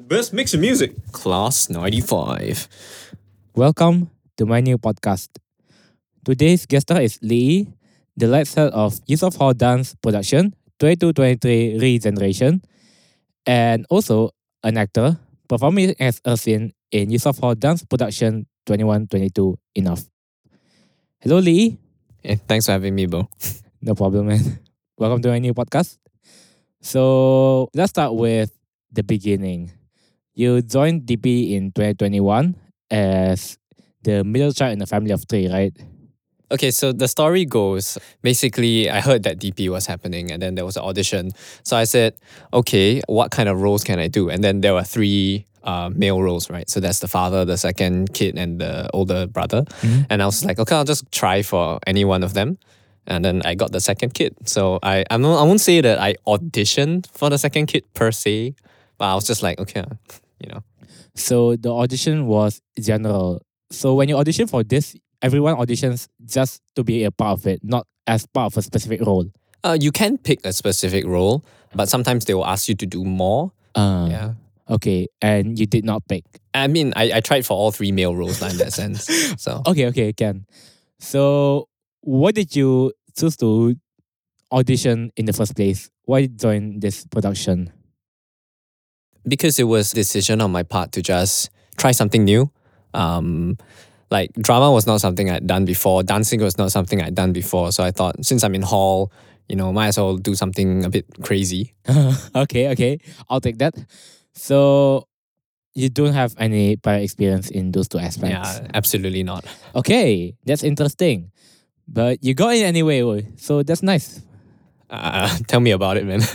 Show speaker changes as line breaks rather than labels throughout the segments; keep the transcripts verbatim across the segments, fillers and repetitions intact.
Best mix of music, Class ninety-five.
Welcome to my new podcast. Today's guest star is Lee, the lead star of Yusof Hall Dance Production twenty-two twenty-three Regeneration, and also an actor performing as a scene in Yusof Hall Dance Production twenty-one twenty-two Enough. Hello, Lee.
Hey, thanks for having me, bro.
No problem, man. Welcome to my new podcast. So let's start with the beginning. You joined D P in twenty twenty-one as the middle child in a family of three, right?
Okay, so the story goes, basically, I heard that D P was happening and then there was an audition. So I said, okay, what kind of roles can I do? And then there were three uh, male roles, right? So that's the father, the second kid, and the older brother.
Mhm.
And I was like, okay, I'll just try for any one of them. And then I got the second kid. So I I'm not, I won't say that I auditioned for the second kid per se, but I was just like, okay, you know.
So the audition was general. So when you audition for this, everyone auditions just to be a part of it, not as part of a specific role.
Uh, you can pick a specific role, but sometimes they will ask you to do more.
Uh,
Yeah.
Okay, and you did not pick.
I mean, I, I tried for all three male roles lah, in that sense. So
Okay, okay, can. So why did you choose to audition in the first place? Why join this production?
because it was a decision on my part to just try something new. Um, like drama was not something I'd done before. Dancing was not something I'd done before. So I thought, since I'm in hall, you know, might as well do something a bit crazy.
Okay, okay, I'll take that. So you don't have any prior experience in those two aspects.
Yeah, absolutely not.
Okay, that's interesting. But you got it anyway, oi. So that's nice.
Uh, tell me about it, man.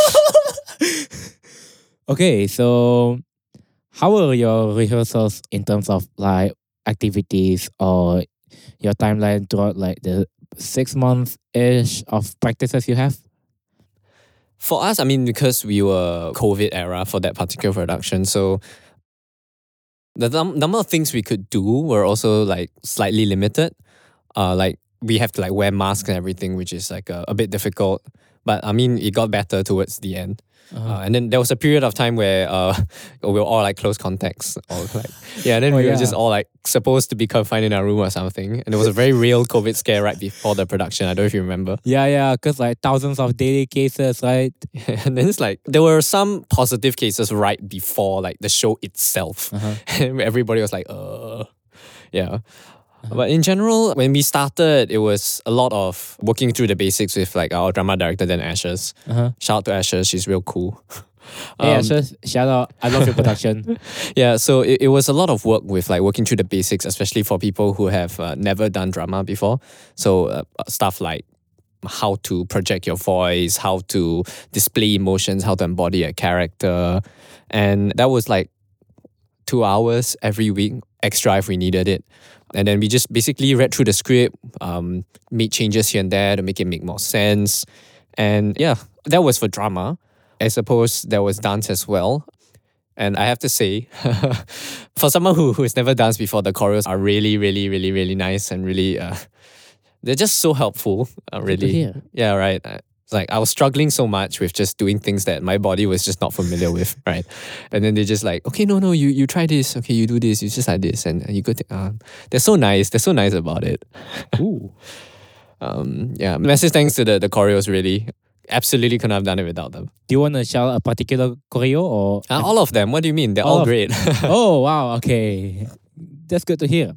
Okay, so how were your rehearsals in terms of like activities or your timeline throughout like the six months ish of practices you have?
For us, I mean, because we were COVID era for that particular production, so the num- number of things we could do were also like slightly limited. Uh, like we have to like wear masks and everything, which is like a, a bit difficult. But I mean, it got better towards the end.
Uh-huh.
Uh, and then there was a period of time where uh, we were all like close contacts, or like yeah. And then
Oh,
we were
yeah.
just all like supposed to be confined in our room or something. And there was a very real COVID scare right before the production. I don't know if you remember.
Yeah, yeah, because like thousands of daily cases, right?
And then it's like there were some positive cases right before like the show itself.
Uh-huh.
And everybody was like, uh, yeah. But in general, when we started, it was a lot of working through the basics with like our drama director, then Ashes.
Uh-huh.
Shout out to Ashes, she's real cool.
Hey,
Um,
Ashes, shout out. I love your production.
Yeah, so it, it was a lot of work with like working through the basics, especially for people who have uh, never done drama before. So uh, stuff like how to project your voice, how to display emotions, how to embody a character. And that was like two hours every week extra if we needed it. And then we just basically read through the script, um, made changes here and there to make it make more sense. And yeah, that was for drama. I suppose there was dance as well. And I have to say, for someone who, who has never danced before, the choreos are really, really, really, really nice and really, uh, they're just so helpful, uh,
Good to
really.
hear.
Yeah, right. Uh, It's like I was struggling so much with just doing things that my body was just not familiar with, right? And then they're just like, okay, no, no, you you try this, okay, you do this, you just like this, and you go. To, uh, they're so nice. They're so nice about it.
Ooh.
Um, yeah, massive thanks to the the choreos. Really, absolutely couldn't have done it without them.
Do you want to shout a particular choreo or?
Uh, all of them. What do you mean? They're
All
all,
of-
great.
Oh, wow. Okay. That's good to hear.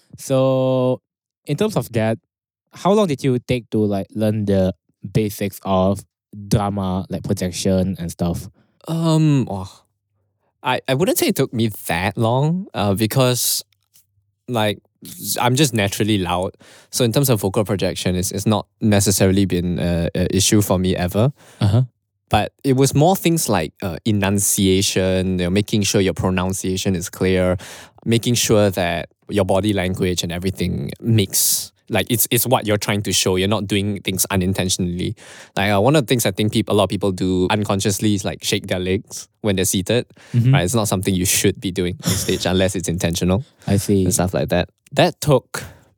So, in terms of that, how long did you take to like learn the basics of drama, like projection and stuff?
Um, oh, I, I wouldn't say it took me that long uh, because like I'm just naturally loud. So in terms of vocal projection, it's, it's not necessarily been a, a issue for me ever.
Uh-huh.
But it was more things like uh, enunciation, you know, making sure your pronunciation is clear, making sure that your body language and everything makes like it's it's what you're trying to show. You're not doing things unintentionally. Like uh, one of the things I think people a lot of people do unconsciously is like shake their legs when they're seated.
Mhm.
Right, it's not something you should be doing on stage unless it's intentional
I see.
and stuff like that. That took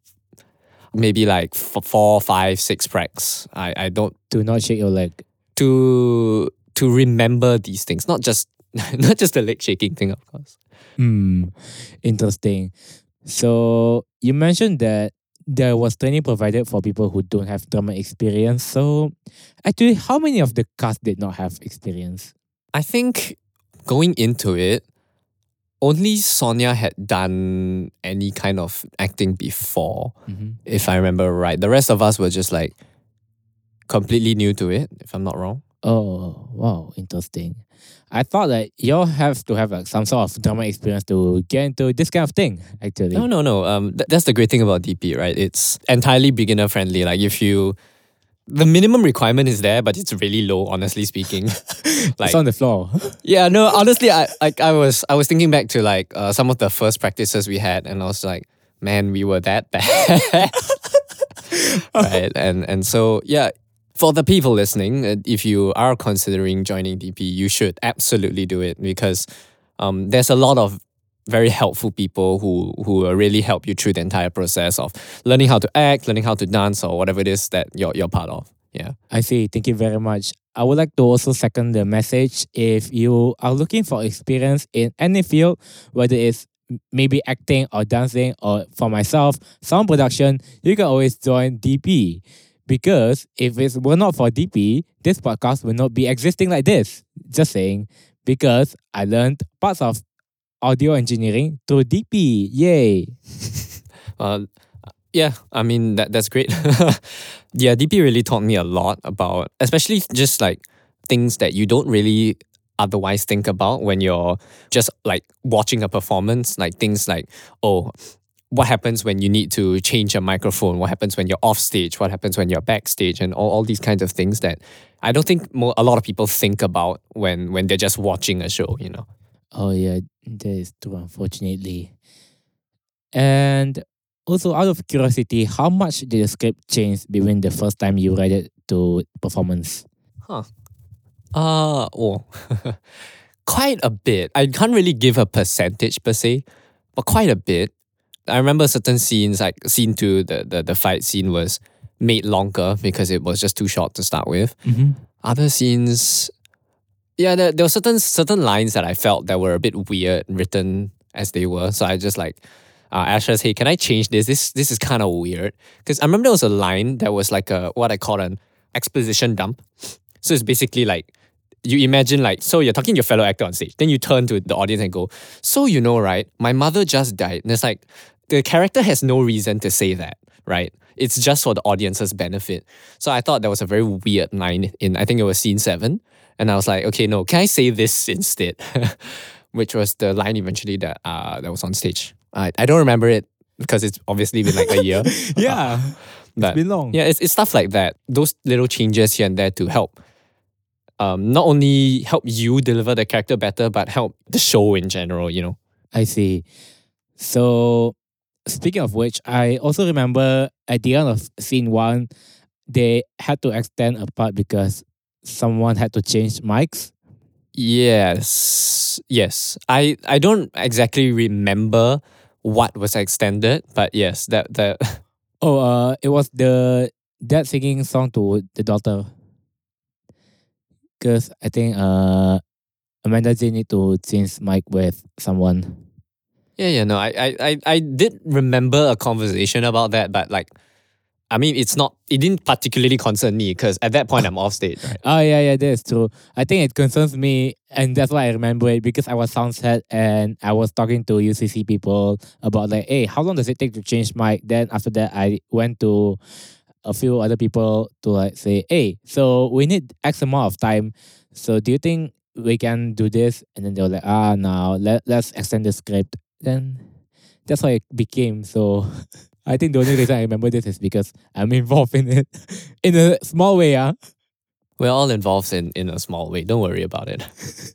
maybe like f- four, five, six precs. I I don't
Do not shake your leg.
to to remember these things, not just Not just the leg shaking thing, of course.
Hmm, interesting. So you mentioned that there was training provided for people who don't have drama experience. So actually, how many of the cast did not have experience?
I think going into it, only Sonia had done any kind of acting before,
Mm-hmm.
if I remember right. The rest of us were just like completely new to it, if I'm not wrong.
Oh, wow, interesting. I thought that y'all have to have like some sort of drama experience to get into this kind of thing, actually.
No, no, no. Um, th- that's the great thing about D P, right? It's entirely beginner friendly. Like if you, the minimum requirement is there, but it's really low, honestly speaking. Like,
It's on the floor.
yeah, no, honestly, I like I was I was thinking back to like uh, some of the first practices we had, and I was like, man, we were that bad, right? And and so yeah, for the people listening, uh, if you are considering joining D P, you should absolutely do it because um, there's a lot of very helpful people who who will really help you through the entire process of learning how to act, learning how to dance, or whatever it is that you're you're part of. Yeah.
I see. Thank you very much. I would like to also second the message. If you are looking for experience in any field, whether it's m- maybe acting or dancing, or for myself, sound production, you can always join D P. Because if it were not for D P, this podcast would not be existing like this. Just saying. Because I learned parts of audio engineering through D P. Yay.
Uh, yeah, I mean that that's great. Yeah, D P really taught me a lot about, especially just like things that you don't really otherwise think about when you're just like watching a performance. Like things like, oh, what happens when you need to change a microphone? What happens when you're off stage? What happens when you're backstage? And all, all these kinds of things that I don't think mo- a lot of people think about when when they're just watching a show. You know.
Oh yeah, that is true, unfortunately. And also, out of curiosity, how much did the script change between the first time you read it to performance?
Huh. Uh, oh, quite a bit. I can't really give a percentage per se, but quite a bit. I remember certain scenes, like scene two, the, the, the fight scene was made longer because it was just too short to start with.
Mm-hmm.
Other scenes, yeah, there, there were certain certain lines that I felt that were a bit weird written as they were. So I just like, uh, Ash says, hey, can I change this? This this is kind of weird. Because I remember there was a line that was like a, what I call an exposition dump. So it's basically like, you imagine like, so you're talking to your fellow actor on stage. Then you turn to the audience and go, so you know, right? My mother just died. And it's like, the character has no reason to say that, right? It's just for the audience's benefit. So I thought that was a very weird line in, I think it was scene seven. And I was like, okay, no, can I say this instead? Which was the line eventually that uh, that was on stage. I, I don't remember it because it's obviously been like a year.
Yeah,
But
it's been long.
yeah, it's, it's stuff like that. Those little changes here and there to help um, not only help you deliver the character better, but help the show in general, you know?
I see. So, speaking of which, I also remember at the end of scene one, they had to extend a part because someone had to change mics.
Yes. Yes. I, I don't exactly remember what was extended, but yes, that that
Oh, uh, it was the dad singing song to the daughter. Because I think uh, Amanda J need to change mic with someone.
yeah, yeah, no, I, I, I, I did remember a conversation about that, but like, I mean, it's not, it didn't particularly concern me because at that point I'm off stage, right?
Oh, yeah, yeah, that is true. I think it concerns me, and that's why I remember it because I was soundset and I was talking to U C C people about like, hey, how long does it take to change mic? Then after that, I went to a few other people to like say, hey, so we need X amount of time. So do you think we can do this? And then they were like, ah, no, let, let's extend the script. Then that's how it became. So I think the only reason I remember this is because I'm involved in it in a small way. Ah.
We're all involved in, in a small way. Don't worry about it.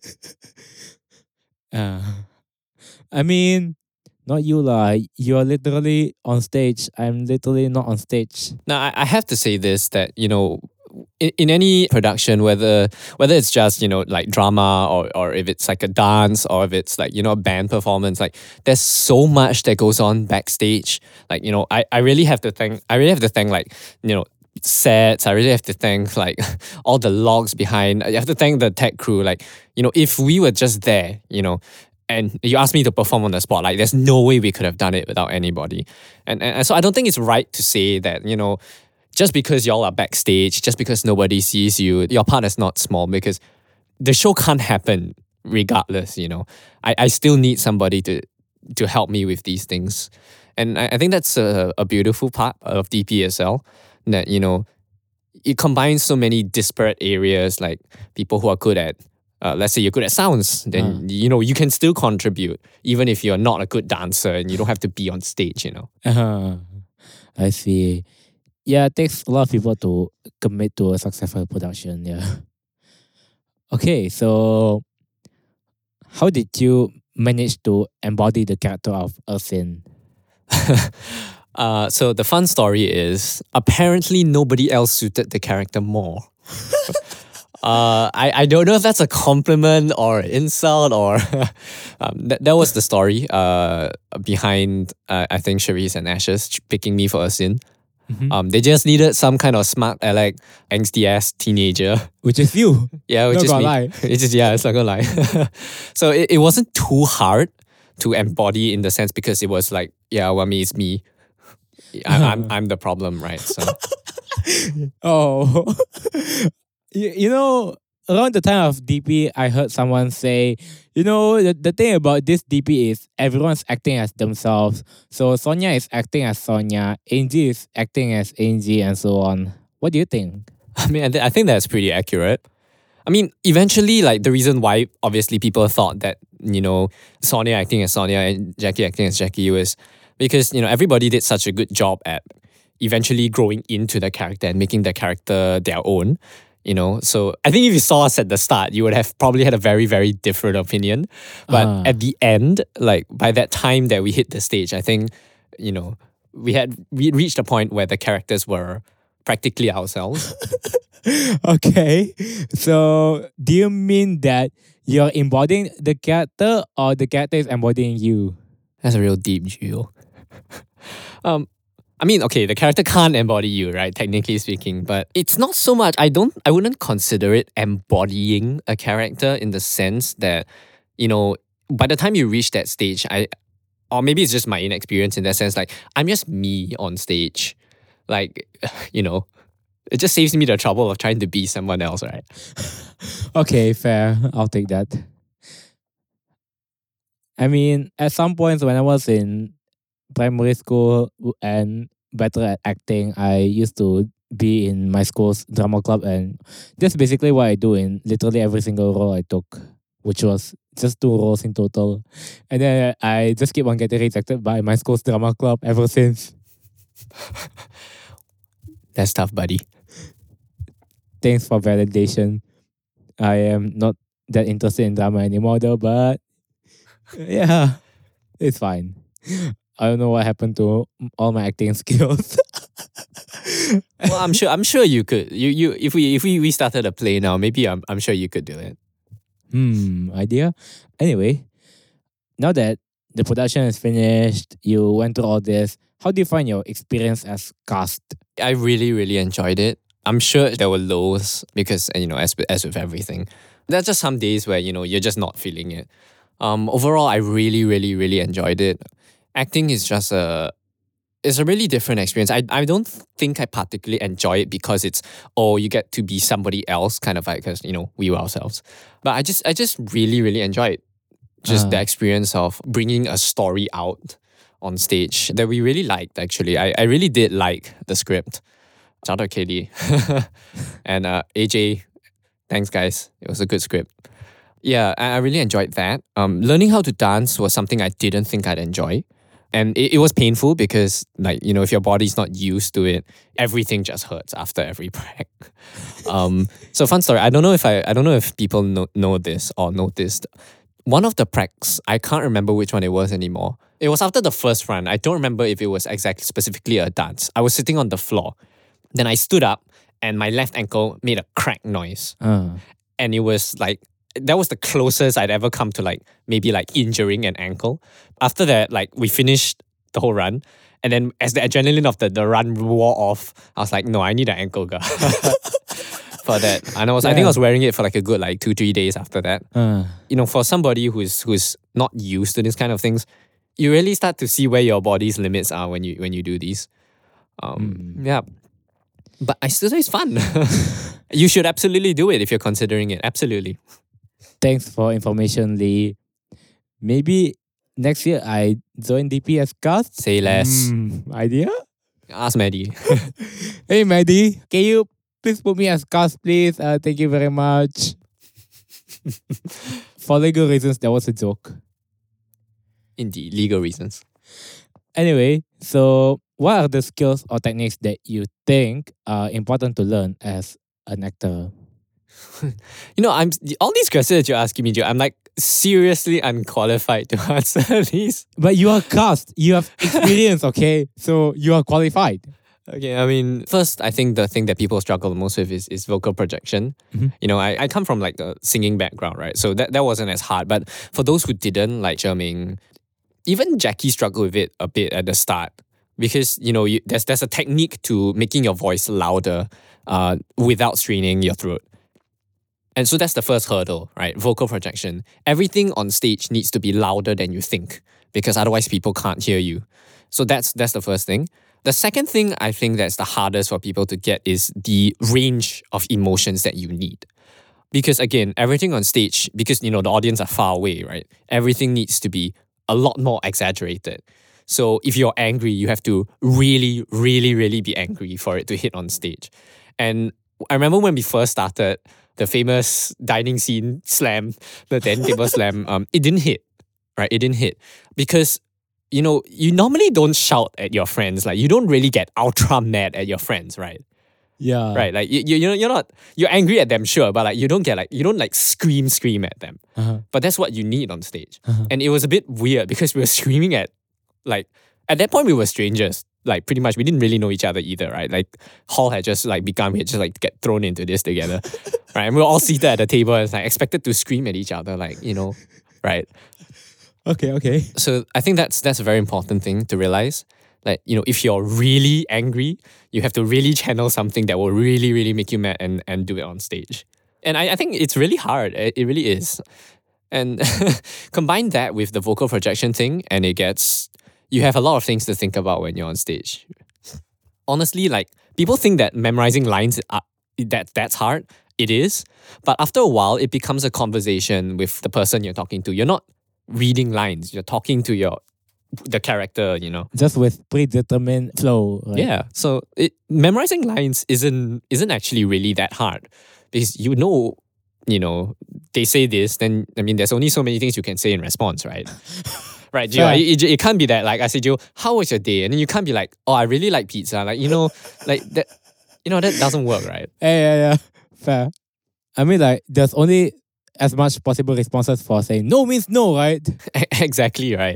Uh, I mean, not you lah. You're literally on stage. I'm literally not on stage.
Now, I, I have to say this, that, you know, in, in any production, whether whether it's just, you know, like drama or, or if it's like a dance or if it's like, you know, a band performance, like there's so much that goes on backstage. Like, you know, I, I really have to thank, I really have to thank like, you know, sets. I really have to thank like all the logs behind. I have to thank the tech crew. Like, you know, if we were just there, you know, and you asked me to perform on the spot, like there's no way we could have done it without anybody. And, and, and so I don't think it's right to say that, you know, just because y'all are backstage, just because nobody sees you, your part is not small, because the show can't happen regardless, you know. I, I still need somebody to to help me with these things. And I, I think that's a, a beautiful part of D P S L, that, you know, it combines so many disparate areas, like people who are good at, uh, let's say you're good at sounds, then,
Uh.
you know, you can still contribute, even if you're not a good dancer and you don't have to be on stage, you know.
Uh, I see. Yeah, it takes a lot of people to commit to a successful production. Yeah. Okay, so how did you manage to embody the character of Ersin?
uh, so the fun story is apparently nobody else suited the character more. uh, I, I don't know if that's a compliment or an insult or um, that, that was the story uh, behind uh, I think Charisse and Ashes picking me for Ersin.
Mhm.
Um, they just needed some kind of smart, Alec, angsty ass teenager.
Which is you.
Yeah, which
Not
is
gonna
me.
lie.
It's just, yeah, it's not gonna lie. So it, it wasn't too hard to embody in the sense, because it was like, yeah, well, me is me. I, I'm I'm the problem, right? So
Oh. you, you know, around the time of D P, I heard someone say, you know, the, the thing about this D P is everyone's acting as themselves. So Sonia is acting as Sonia, Angie is acting as Angie, and so on. What do you think?
I mean, I, th- I think that's pretty accurate. I mean, eventually, like the reason why obviously people thought that, you know, Sonia acting as Sonia and Jackie acting as Jackie was because, you know, everybody did such a good job at eventually growing into the character and making the character their own. You know, so I think if you saw us at the start, you would have probably had a very, very different opinion. But
Ah.
at the end, like by that time that we hit the stage, I think, you know, we had we reached a point where the characters were practically ourselves.
Okay. So do you mean that you're embodying the character or the character is embodying you?
That's a real deep Gio. um, I mean, okay, the character can't embody you, right? Technically speaking, but it's not so much. I don't. I wouldn't consider it embodying a character in the sense that, you know, by the time you reach that stage, I, or maybe it's just my inexperience in that sense. Like I'm just me on stage, like, you know, it just saves me the trouble of trying to be someone else, right?
Okay, fair. I'll take that. I mean, at some points when I was in primary school and better at acting, I used to be in my school's drama club, and that's basically what I do in literally every single role I took, which was just two roles in total. And then I just keep on getting rejected by my school's drama club ever since.
That's tough, buddy.
Thanks for validation. I am not that interested in drama anymore though, but yeah, it's fine. I don't know what happened to all my acting skills.
Well, I'm sure. I'm sure you could. You you. If we if we restarted a play now, maybe I'm I'm sure you could do it.
Hmm, idea. Anyway, now that the production is finished, you went through all this. How do you find your experience as cast?
I really really enjoyed it. I'm sure there were lows because, you know, as with- as with everything, there's just some days where, you know, you're just not feeling it. Um, overall, I really really really enjoyed it. Acting is just a it's a really different experience. I I don't think I particularly enjoy it because it's, oh, you get to be somebody else, kind of like, because, you know, we were ourselves. But I just I just really really enjoy it. Just
Ah.
the experience of bringing a story out on stage that we really liked. Actually, I I really did like the script. Shout out Katie and uh, A J. Thanks, guys. It was a good script. Yeah, I I really enjoyed that. Um, learning how to dance was something I didn't think I'd enjoy. And it, it was painful because, like, you know, if your body's not used to it, everything just hurts after every prac. um, so fun story. I don't know if I I don't know if people know, know this or noticed. One of the pracs, I can't remember which one it was anymore. It was after the first run. I don't remember if it was exactly specifically a dance. I was sitting on the floor. Then I stood up and my left ankle made a crack noise.
Ah.
And it was like, that was the closest I'd ever come to like maybe like injuring an ankle. After that, like we finished the whole run. And then as the adrenaline of the, the run wore off, I was like, no, I need an ankle guard for that. And I was, I think I was wearing it for like a good like two, three days after that.
Uh,
You know, for somebody who's who's not used to this kind of things, you really start to see where your body's limits are when you when you do these. Um,
Mm.
Yeah, but I still say it's fun. You should absolutely do it if you're considering it. Absolutely.
Thanks for information, Lee. Maybe next year I join D P as cast.
Say less.
Mm, idea?
Ask Maddie.
Hey, Maddie, can you please put me as cast, please? Uh, thank you very much. For legal reasons, that was a joke.
Indeed, legal reasons.
Anyway, so what are the skills or techniques that you think are important to learn as an actor?
You know, I'm all these questions that you're asking me, Joe, I'm like seriously unqualified to answer these.
But you are cast. You have experience, okay? So you are qualified.
Okay, I mean, first, I think the thing that people struggle the most with is, is vocal projection.
Mhm.
You know, I, I come from like a singing background, right? So that, that wasn't as hard. But for those who didn't, like Jerming, even Jackie struggled with it a bit at the start because, you know, you, there's, there's a technique to making your voice louder uh, without straining your throat. And so that's the first hurdle, right? Vocal projection. Everything on stage needs to be louder than you think because otherwise people can't hear you. So that's that's the first thing. The second thing I think that's the hardest for people to get is the range of emotions that you need. Because again, everything on stage, because you know the audience are far away, right? Everything needs to be a lot more exaggerated. So if you're angry, you have to really, really, really be angry for it to hit on stage. And I remember when we first started, the famous dining scene slam, the ten table slam, um, it didn't hit, right? It didn't hit because, you know, you normally don't shout at your friends. Like you don't really get ultra mad at your friends, right?
Yeah.
Right. Like you, you, you know, you're not, you're angry at them, sure, but like you don't get like, you don't like scream, scream at them.
Uh-huh.
But that's what you need on stage.
Uh-huh.
And it was a bit weird because we were screaming at, like, at that point we were strangers. Like pretty much we didn't really know each other either, right? Like Hall had just like become, we had just like get thrown into this together. Right. And we were all seated at the table and like expected to scream at each other, like, you know, right.
Okay, okay.
So I think that's that's a very important thing to realize. Like, you know, if you're really angry, you have to really channel something that will really, really make you mad and, and do it on stage. And I, I think it's really hard. It, it really is. And combine that with the vocal projection thing and it gets, you have a lot of things to think about when you're on stage. Honestly, like people think that memorizing lines, are, that that's hard. It is. But after a while, it becomes a conversation with the person you're talking to. You're not reading lines. You're talking to your the character, you know.
Just with predetermined flow. Right?
Yeah. So it, memorizing lines isn't isn't actually really that hard because you know, you know, they say this, then I mean, there's only so many things you can say in response, right? Right, Gio.
Yeah.
It, it, it can't be that like I say, Gio, how was your day? And then you can't be like, oh, I really like pizza. Like you know, like that. You know that doesn't work, right?
Yeah, yeah, yeah. Fair. I mean, like, there's only as much possible responses for saying no means no, right?
Exactly right.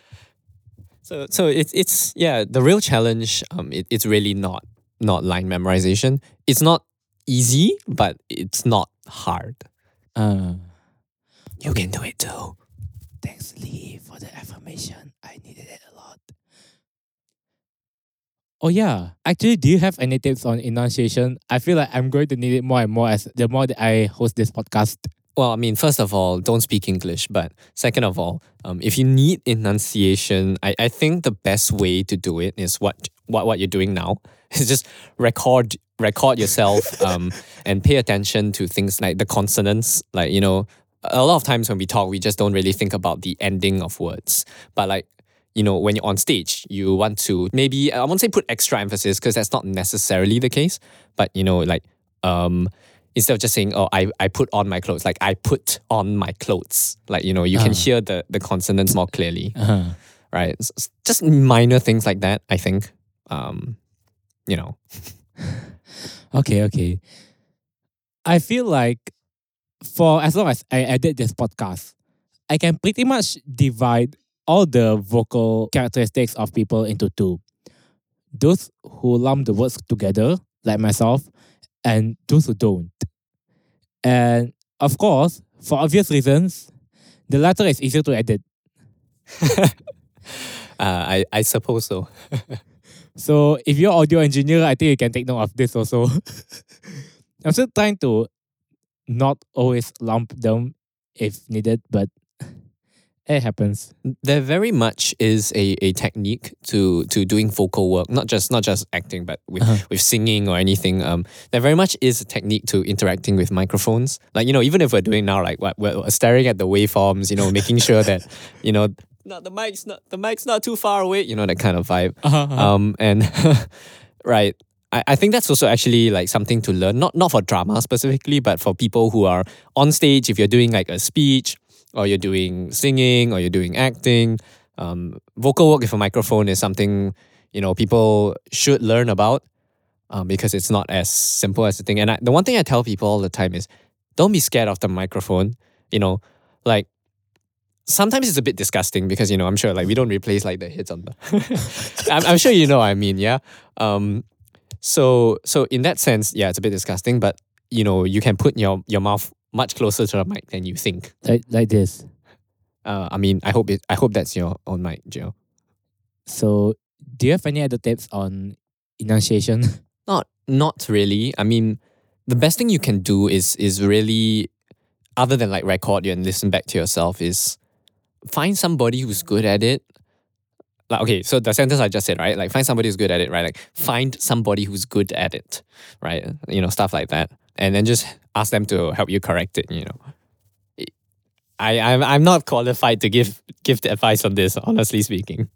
So so it's it's yeah, the real challenge um it, it's really not not line memorization. It's not easy, but it's not hard.
Uh,
You can do it too.
thanks, Lee, for the affirmation. I needed it a lot. Oh yeah. Actually, do you have any tips on enunciation? I feel like I'm going to need it more and more as the more that I host this podcast.
Well, I mean, first of all, don't speak English. But second of all, um, if you need enunciation, I, I think the best way to do it is what what, what you're doing now. Is just record record yourself um, and pay attention to things like the consonants. Like, you know, a lot of times when we talk, we just don't really think about the ending of words. But like, you know, when you're on stage, you want to maybe, I won't say put extra emphasis because that's not necessarily the case. But, you know, like, um, instead of just saying, oh, I, I put on my clothes, like I put on my clothes. Like, you know, you can
Ah.
hear the, the consonants more clearly,
Uh-huh.
right? S- s- just minor things like that, I think. Um, you know.
Okay, okay. I feel like for as long as I edit this podcast, I can pretty much divide all the vocal characteristics of people into two. Those who lump the words together, like myself, and those who don't. And of course, for obvious reasons, the latter is easier to edit.
Uh, I, I suppose so.
So if you're audio engineer, I think you can take note of this also. I'm still trying to not always lump them if needed, but it happens.
There very much is a, a technique to to doing vocal work, not just not just acting, but with,
Uh-huh.
with singing or anything. Um, there very much is a technique to interacting with microphones. Like, you know, even if we're doing now, like what we're staring at the waveforms, you know, making sure that, you know, not the mic's not the mic's not too far away, you know, that kind of vibe.
Uh-huh.
Um, and right. I, I think that's also actually like something to learn, not not for drama specifically, but for people who are on stage. If you're doing like a speech, or you're doing singing, or you're doing acting, um, vocal work with a microphone is something, you know, people should learn about, um, because it's not as simple as the thing. And I, the one thing I tell people all the time is, don't be scared of the microphone. You know, like sometimes it's a bit disgusting because, you know, I'm sure like we don't replace like the hits on the. I'm, I'm sure you know what I mean, yeah. Um, so so in that sense, yeah, it's a bit disgusting, but you know, you can put your your mouth much closer to the mic than you think.
Like, like this.
Uh, I mean, I hope it. I hope that's your own mic, Jill.
So do you have any other tips on enunciation?
Not, not really. I mean, the best thing you can do is is really, other than like record you and listen back to yourself, is find somebody who's good at it. Like, okay, so the sentence I just said, right? Like, find somebody who's good at it, right? Like, find somebody who's good at it, right? You know, stuff like that, and then just ask them to help you correct it. You know, I I'm I'm not qualified to give give the advice on this, honestly speaking.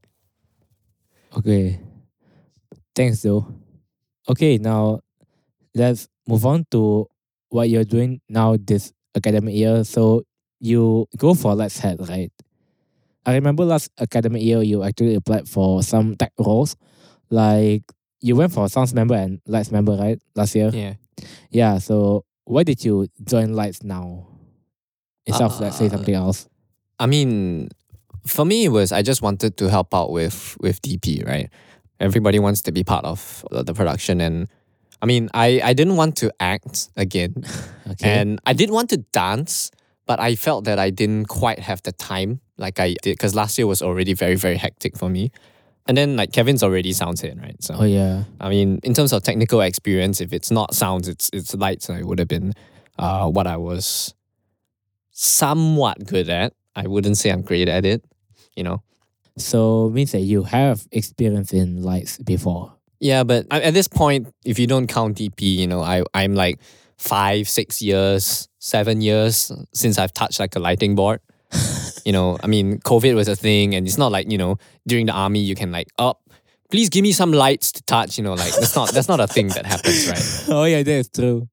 Okay. Thanks though. Okay, now let's move on to what you're doing now this academic year. So you go for Let's Head, right? I remember last academic year you actually applied for some tech roles. Like you went for Sounds member and Lights member, right? Last year.
Yeah.
Yeah. So why did you join Lights now? Instead of let's say
Uh,
something else.
I mean, for me, it was I just wanted to help out with with D P, right? Everybody wants to be part of the the production, and I mean, I I didn't want to act again,
Okay.
and I did want to dance, but I felt that I didn't quite have the time like I did because last year was already very very hectic for me, and then like Kevin's already sounds in, right? So
oh yeah.
I mean, in terms of technical experience, if it's not sounds, it's it's lights. I would have been uh, what I was somewhat good at. I wouldn't say I'm great at it, you know.
So means that you have experience in lights before.
Yeah, but I- at this point, if you don't count D P, you know, I I'm like five, six years, seven years since I've touched like a lighting board. You know, I mean, COVID was a thing, and it's not like, you know, during the army you can like, oh, please give me some lights to touch. You know, like that's not that's not a thing that happens, right?
Oh yeah, that is true.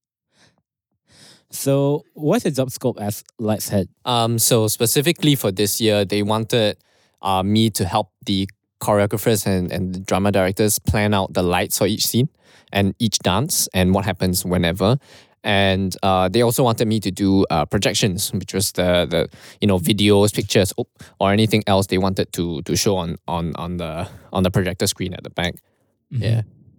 So what's the job scope as Lights Head?
Um, so specifically for this year, they wanted uh, me to help the choreographers and, and the drama directors plan out the lights for each scene and each dance and what happens whenever. And uh, they also wanted me to do uh, projections, which was the the you know videos, pictures, oh, or anything else they wanted to to show on on on the on the projector screen at the back. Yeah.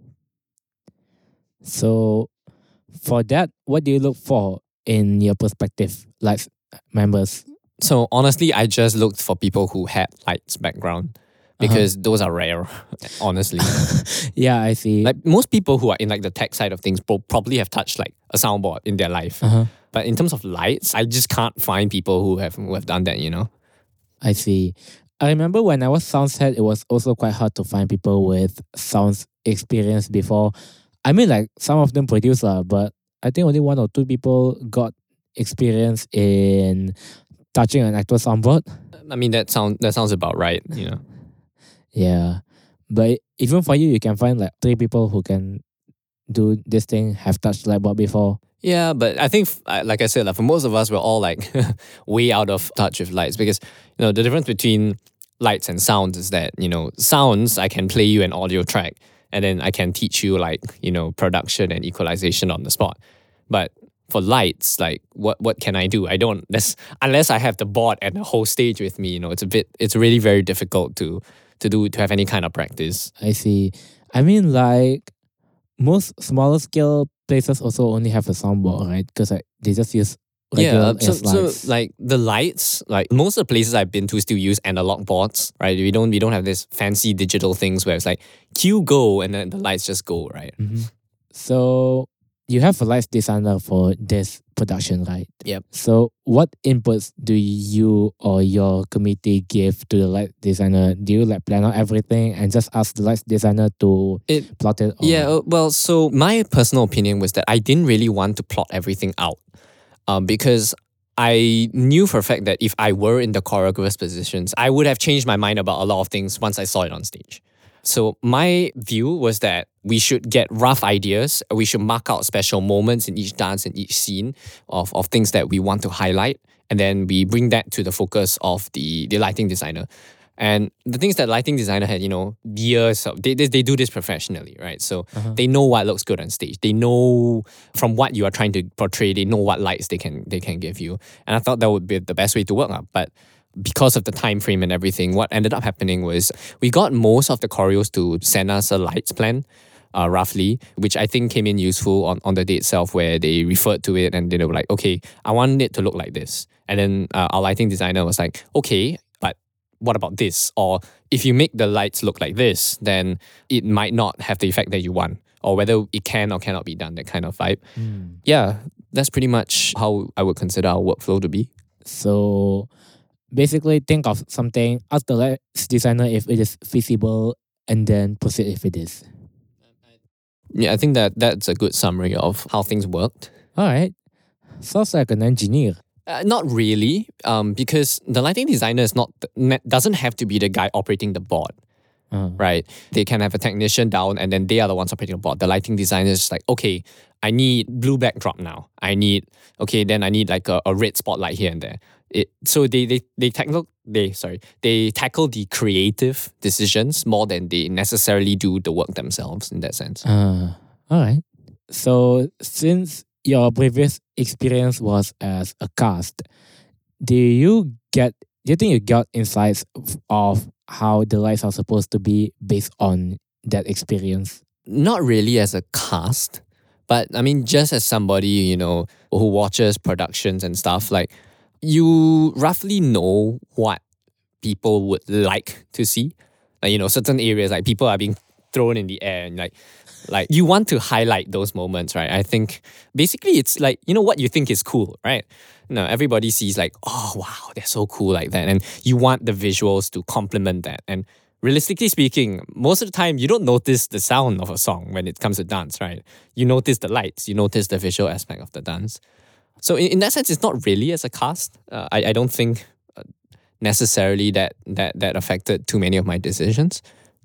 So for that, what do you look for in your perspective, like members?
So honestly, I just looked for people who had lights background because those are rare, honestly.
Yeah, I see.
Like most people who are in like the tech side of things will probably have touched like a soundboard in their life.
uh-huh.
But in terms of lights, I just can't find people who have who have done that, you know?
I see. I remember when I was Sounds Head, it was also quite hard to find people with sounds experience before. I mean, like some of them produce, uh, but I think only one or two people got experience in touching an actual soundboard.
I mean that sound that sounds about right, you know.
Yeah. But even for you, you can find like three people who can do this thing, have touched lightboard before.
Yeah, but I think, uh, like I said, like for most of us, we're all like way out of touch with lights because, you know, the difference between lights and sounds is that, you know, sounds, I can play you an audio track and then I can teach you like, you know, production and equalization on the spot. But for lights, like what what can I do? I don't, unless, unless I have the board and the whole stage with me, you know, it's a bit, it's really very difficult to to do, to have any kind of practice.
I see. I mean, like most smaller scale places also only have a soundboard, right? Because like, they just use regular
Yeah, so,
S lights?
so like the lights, like most of the places I've been to still use analog boards, right? We don't we don't have this fancy digital things where it's like cue go and then the lights just go, right?
Mhm. So you have a lights designer for this production, right?
Yep.
So what inputs do you or your committee give to the light designer? Do you like plan out everything and just ask the lights designer to
It
plot it? Or?
Yeah, uh, well, so my personal opinion was that I didn't really want to plot everything out, um, because I knew for a fact that if I were in the choreographer's positions, I would have changed my mind about a lot of things once I saw it on stage. So my view was that we should get rough ideas. We should mark out special moments in each dance and each scene of, of things that we want to highlight. And then we bring that to the focus of the, the lighting designer. And the things that lighting designer had, you know, years of, they, they, they do this professionally, right? So
Uh-huh.
they know what looks good on stage. They know from what you are trying to portray, they know what lights they can they can give you. And I thought that would be the best way to work out. But because of the time frame and everything, what ended up happening was we got most of the choreos to send us a lights plan, uh, roughly, which I think came in useful on, on the day itself, where they referred to it and they were like, okay, I want it to look like this. And then uh, our lighting designer was like, okay, but what about this? Or if you make the lights look like this, then it might not have the effect that you want, or whether it can or cannot be done, that kind of vibe.
Mm.
Yeah, that's pretty much how I would consider our workflow to be.
So basically think of something, ask the lights designer if it is feasible, and then proceed if it is.
Yeah, I think that that's a good summary of how things worked.
All right. Sounds like an engineer.
Uh, not really, um, because the lighting designer is not doesn't have to be the guy operating the board,
Uh,
right? They can have a technician down, and then they are the ones operating the board. The lighting designer is like, okay, I need blue backdrop now. I need okay, then I need like a, a red spotlight here and there. It so they they they tackle they sorry they tackle the creative decisions more than they necessarily do the work themselves in that sense.
Uh, all right. So since your previous experience was as a cast, do you get do you think you got insights of- of how the lights are supposed to be based on that experience?
Not really as a cast, but I mean, just as somebody, you know, who watches productions and stuff, like you roughly know what people would like to see. Like, you know, certain areas, like people are being thrown in the air and like, like you want to highlight those moments, right? I think basically it's like, you know, what you think is cool, right? No, everybody sees like, oh, wow, they're so cool like that. And you want the visuals to complement that. And realistically speaking, most of the time you don't notice the sound of a song when it comes to dance, right? You notice the lights, you notice the visual aspect of the dance. So in, in that sense, it's not really as a cast. Uh, I, I don't think uh, necessarily that, that that affected too many of my decisions.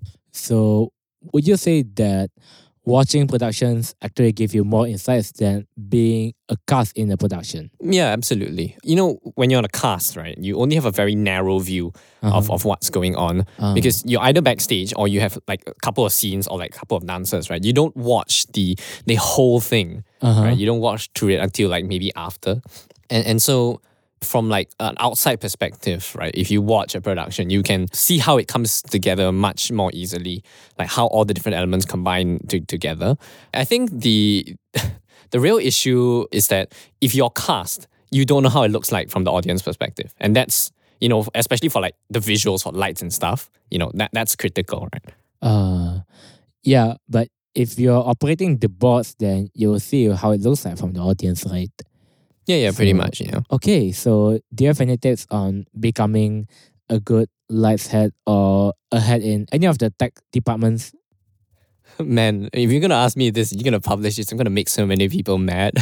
So would you say that watching productions actually give you more insights than being a cast in a production?
Yeah, absolutely. You know, when you're on a cast, right, you only have a very narrow view
Uh-huh.
of, of what's going on
Uh,
because you're either backstage or you have like a couple of scenes or like a couple of dancers, right? You don't watch the the whole thing,
uh-huh.
right? You don't watch through it until like maybe after. And and so from like an outside perspective, right? If you watch a production, you can see how it comes together much more easily, like how all the different elements combine to, together. I think the the real issue is that if you're cast, you don't know how it looks like from the audience perspective. And that's, you know, especially for like the visuals for lights and stuff, you know, that that's critical, right?
Uh, yeah, but if you're operating the boards, then you'll see how it looks like from the audience, right?
Yeah, yeah, pretty
So-
much, you know.
Okay, so do you have any tips on becoming a good lights head or a head in any of the tech departments?
Man, if you're gonna ask me this, you're gonna publish this, I'm gonna make so many people mad.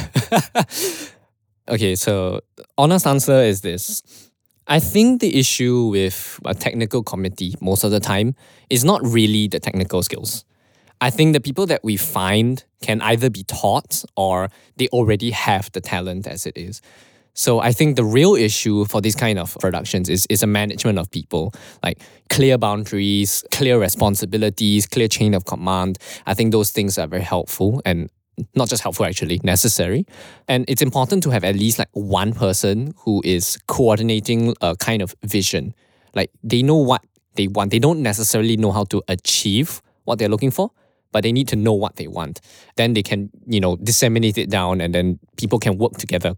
Okay, so honest answer is this. I think the issue with a technical committee most of the time is not really the technical skills. I think the people that we find can either be taught or they already have the talent as it is. So I think the real issue for these kind of productions is, is a management of people, like clear boundaries, clear responsibilities, clear chain of command. I think those things are very helpful and not just helpful, actually, necessary. And it's important to have at least like one person who is coordinating a kind of vision. Like they know what they want. They don't necessarily know how to achieve what they're looking for, but they need to know what they want. Then they can, you know, disseminate it down and then people can work together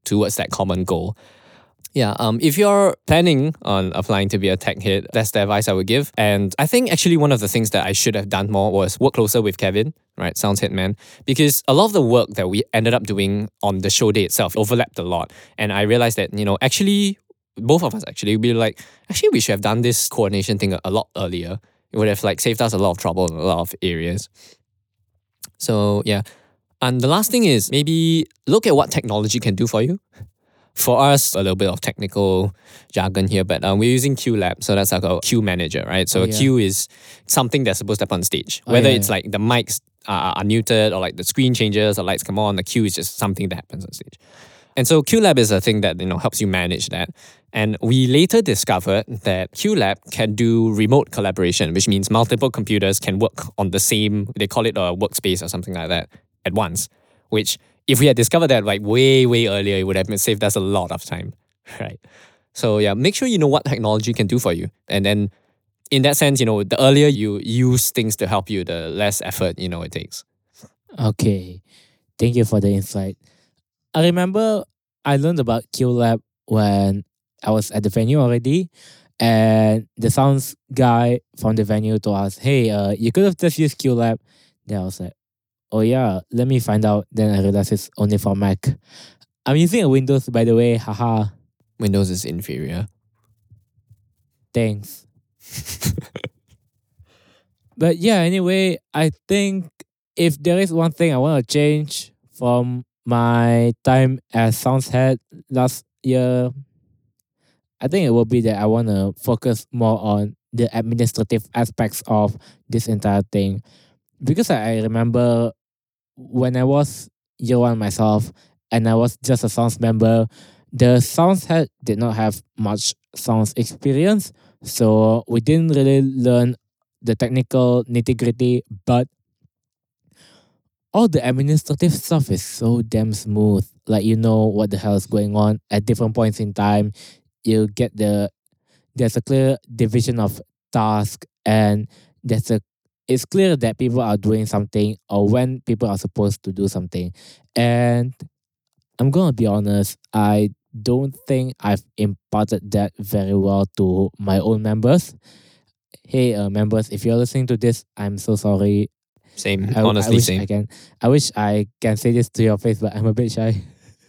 towards that common goal. Yeah, um, if you're planning on applying to be a tech head, that's the advice I would give. And I think actually one of the things that I should have done more was work closer with Kevin, right, Sounds Headman, because a lot of the work that we ended up doing on the show day itself overlapped a lot. And I realized that, you know, actually, both of us actually, we were like, actually, we should have done this coordination thing a, a lot earlier. It would have like saved us a lot of trouble in a lot of areas. So yeah. And the last thing is maybe look at what technology can do for you. For us, a little bit of technical jargon here, but um, we're using QLab. So that's like a queue manager, right? So
Oh,
a
yeah.
queue is something that's supposed to happen on stage.
Oh,
Whether
yeah,
it's
yeah.
like the mics are, are muted or like the screen changes or lights come on, the queue is just something that happens on stage. And so QLab is a thing that, you know, helps you manage that. And we later discovered that QLab can do remote collaboration, which means multiple computers can work on the same, they call it a workspace or something like that, at once, which if we had discovered that like way, way earlier, it would have saved us a lot of time, right? So yeah, make sure you know what technology can do for you. And then in that sense, you know, the earlier you use things to help you, the less effort, you know, it takes.
Okay, thank you for the insight. I remember I learned about QLab when I was at the venue already, and the sounds guy from the venue told us, "Hey, uh, you could have just used QLab." Then I was like, "Oh yeah, let me find out." Then I realized it's only for Mac. I'm using a Windows, by the way. Haha.
Windows is inferior.
Thanks. But yeah, anyway, I think if there is one thing I want to change from my time as Sounds Head last year, I think it will be that I want to focus more on the administrative aspects of this entire thing. Because I I remember when I was year one myself and I was just a sounds member, the sounds head did not have much sounds experience. So we didn't really learn the technical nitty gritty, but all the administrative stuff is so damn smooth. Like you know what the hell is going on at different points in time. You get the there's a clear division of task, and there's a it's clear that people are doing something or when people are supposed to do something. And I'm gonna be honest, I don't think I've imparted that very well to my own members. Hey, uh, members, if you're listening to this, I'm so sorry.
Same,
I,
honestly,
I wish
same.
I can. I wish I can say this to your face, but I'm a bit shy.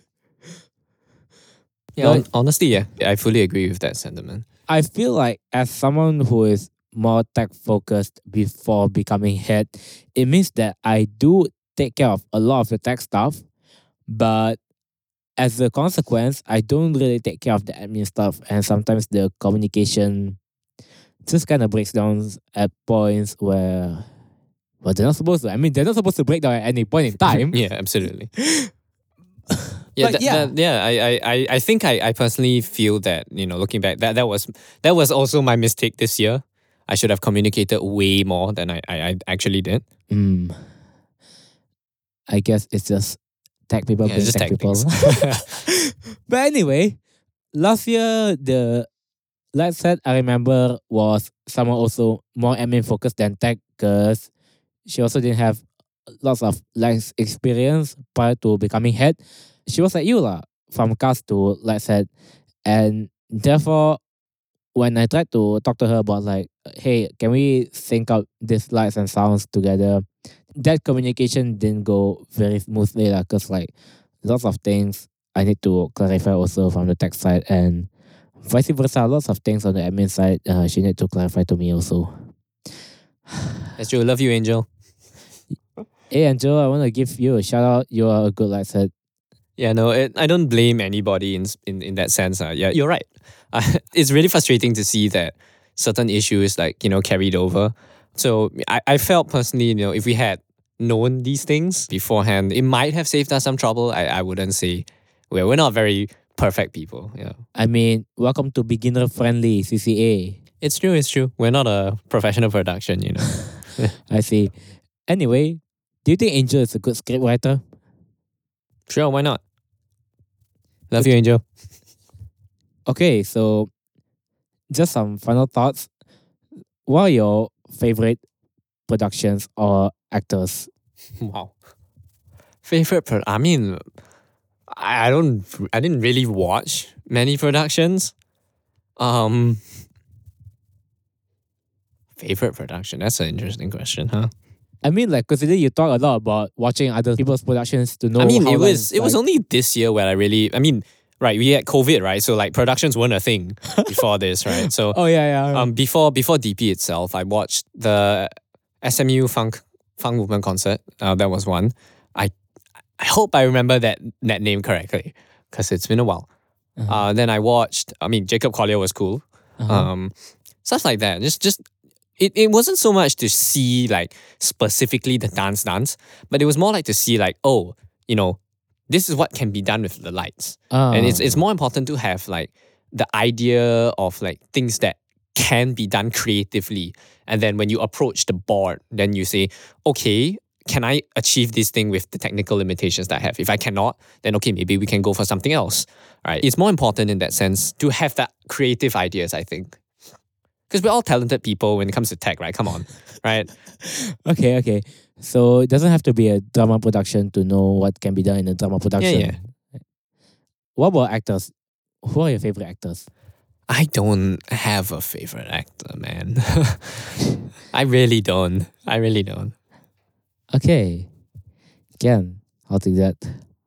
Yeah,
But-
hon- honestly, yeah, I fully agree with that sentiment.
I feel like as someone who is more tech focused before becoming head, it means that I do take care of a lot of the tech stuff, but as a consequence, I don't really take care of the admin stuff, and sometimes the communication just kind of breaks down at points where, well, they're not supposed to. I mean, they're not supposed to break down at any point in time.
Yeah, absolutely. Yeah,
But
that,
yeah.
that- yeah. I, I, I, I think I, I personally feel that, you know, looking back, that, that was that was also my mistake this year. I should have communicated way more than I, I, I actually did.
Mm. I guess it's just tech people
Yeah,
being
just
tech
tech
people.
things.
But anyway, last year the light set I remember was someone also more admin focused than tech because she also didn't have lots of life experience prior to becoming head. She was like you lah, from cast to light set, and therefore when I tried to talk to her about like, hey, can we sync up these lights and sounds together? That communication didn't go very smoothly lah, cause like lots of things I need to clarify also from the tech side and vice versa. Lots of things on the admin side, uh, she need to clarify to me also.
That's true. Love you, Angel.
Hey Angel, I want to give you a shout out. You are a good light set.
Yeah, no, it, I don't blame anybody in in, in that sense. Uh, yeah, you're right. Uh, it's really frustrating to see that certain issues like, you know, carried over. So I, I felt personally, you know, if we had known these things beforehand, it might have saved us some trouble. I, I wouldn't say we're, we're not very perfect people. Yeah,
I mean, welcome to beginner friendly C C A.
it's true. It's true. We're not a professional production, you know.
I see. Anyway, do you think Angel is a good scriptwriter?
Sure, why not? Love you, Angel.
Okay, so just some final thoughts. What are your favorite productions or actors?
Wow. Favorite, pro- I mean, I I don't I didn't really watch many productions. Um favorite production? That's an interesting question, huh?
I mean, like, consider you talk a lot about watching other people's productions to know
I mean,
how
it
like,
was it was
like-
only this year where I really I mean, right, we had COVID, right? So like productions weren't a thing before this, right? So
Oh yeah, yeah.
um before before D P itself, I watched the S M U Funk Funk Movement concert. Uh, that was one. I I hope I remember that that name correctly because it's been a while.
Uh-huh.
Uh, then I watched. I mean, Jacob Collier was cool.
Uh-huh.
Um, stuff like that. Just just it, it wasn't so much to see like specifically the dance dance, but it was more like to see like, oh, you know, this is what can be done with the lights. And it's it's more important to have like the idea of like things that can be done creatively. And then when you approach the board, then you say, okay, can I achieve this thing with the technical limitations that I have? If I cannot, then okay, maybe we can go for something else. Right? It's more important in that sense to have that creative ideas, I think. Because we're all talented people when it comes to tech, right? Come on, right?
Okay, okay. So it doesn't have to be a drama production to know what can be done in a drama production.
yeah.
What about actors? Who are your favorite actors?
I don't have a favorite actor, man. I really don't. I really don't.
Okay. Can, I'll take that.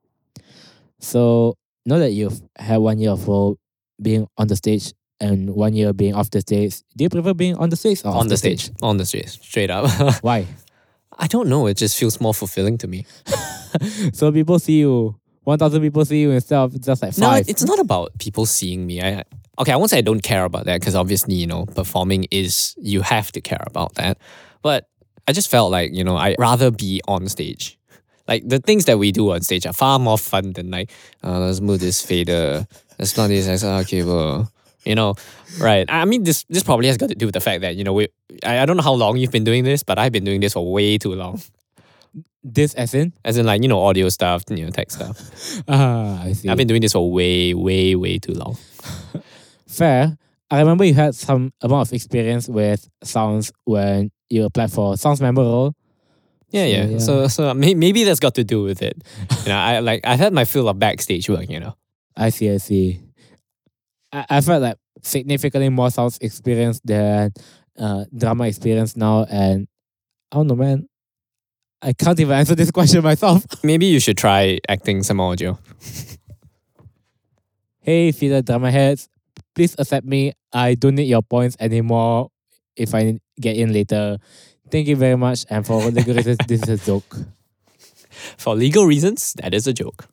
So now that you've had one year of role being on the stage and one year being off the stage, do you prefer being on the stage or off
On the stage. On the stage. Straight up.
Why?
I don't know. It just feels more fulfilling to me.
So people see you, one thousand people see you instead of just like
No,
five.
it- it's not about people seeing me. I okay, I won't say I don't care about that because obviously, you know, performing is you have to care about that. But I just felt like, you know, I'd rather be on stage. Like the things that we do on stage are far more fun than like, uh, let's move this fader. Let's not this X R cable. You know, right? I mean, this this probably has got to do with the fact that you know we. I, I don't know how long you've been doing this, but I've been doing this for way too long.
This as in?
As in, like you know, audio stuff, you know, tech stuff.
Ah, I see.
I've been doing this for way, way, way too long.
Fair. I remember you had some amount of experience with sounds when you applied for sounds member role.
Yeah,
So,
yeah.
yeah.
So, so may, maybe that's got to do with it. You know, I like I had my fill of backstage work. You know.
I see, I see. I, I felt like significantly more sounds experience than uh, drama experience now, and I don't know, man. I can't even answer this question myself.
Maybe you should try acting some audio.
Hey, fellow drama heads, please accept me. I don't need your points anymore if I get in later. Thank you very much, and for legal reasons, this is a joke.
For legal reasons, that is a joke.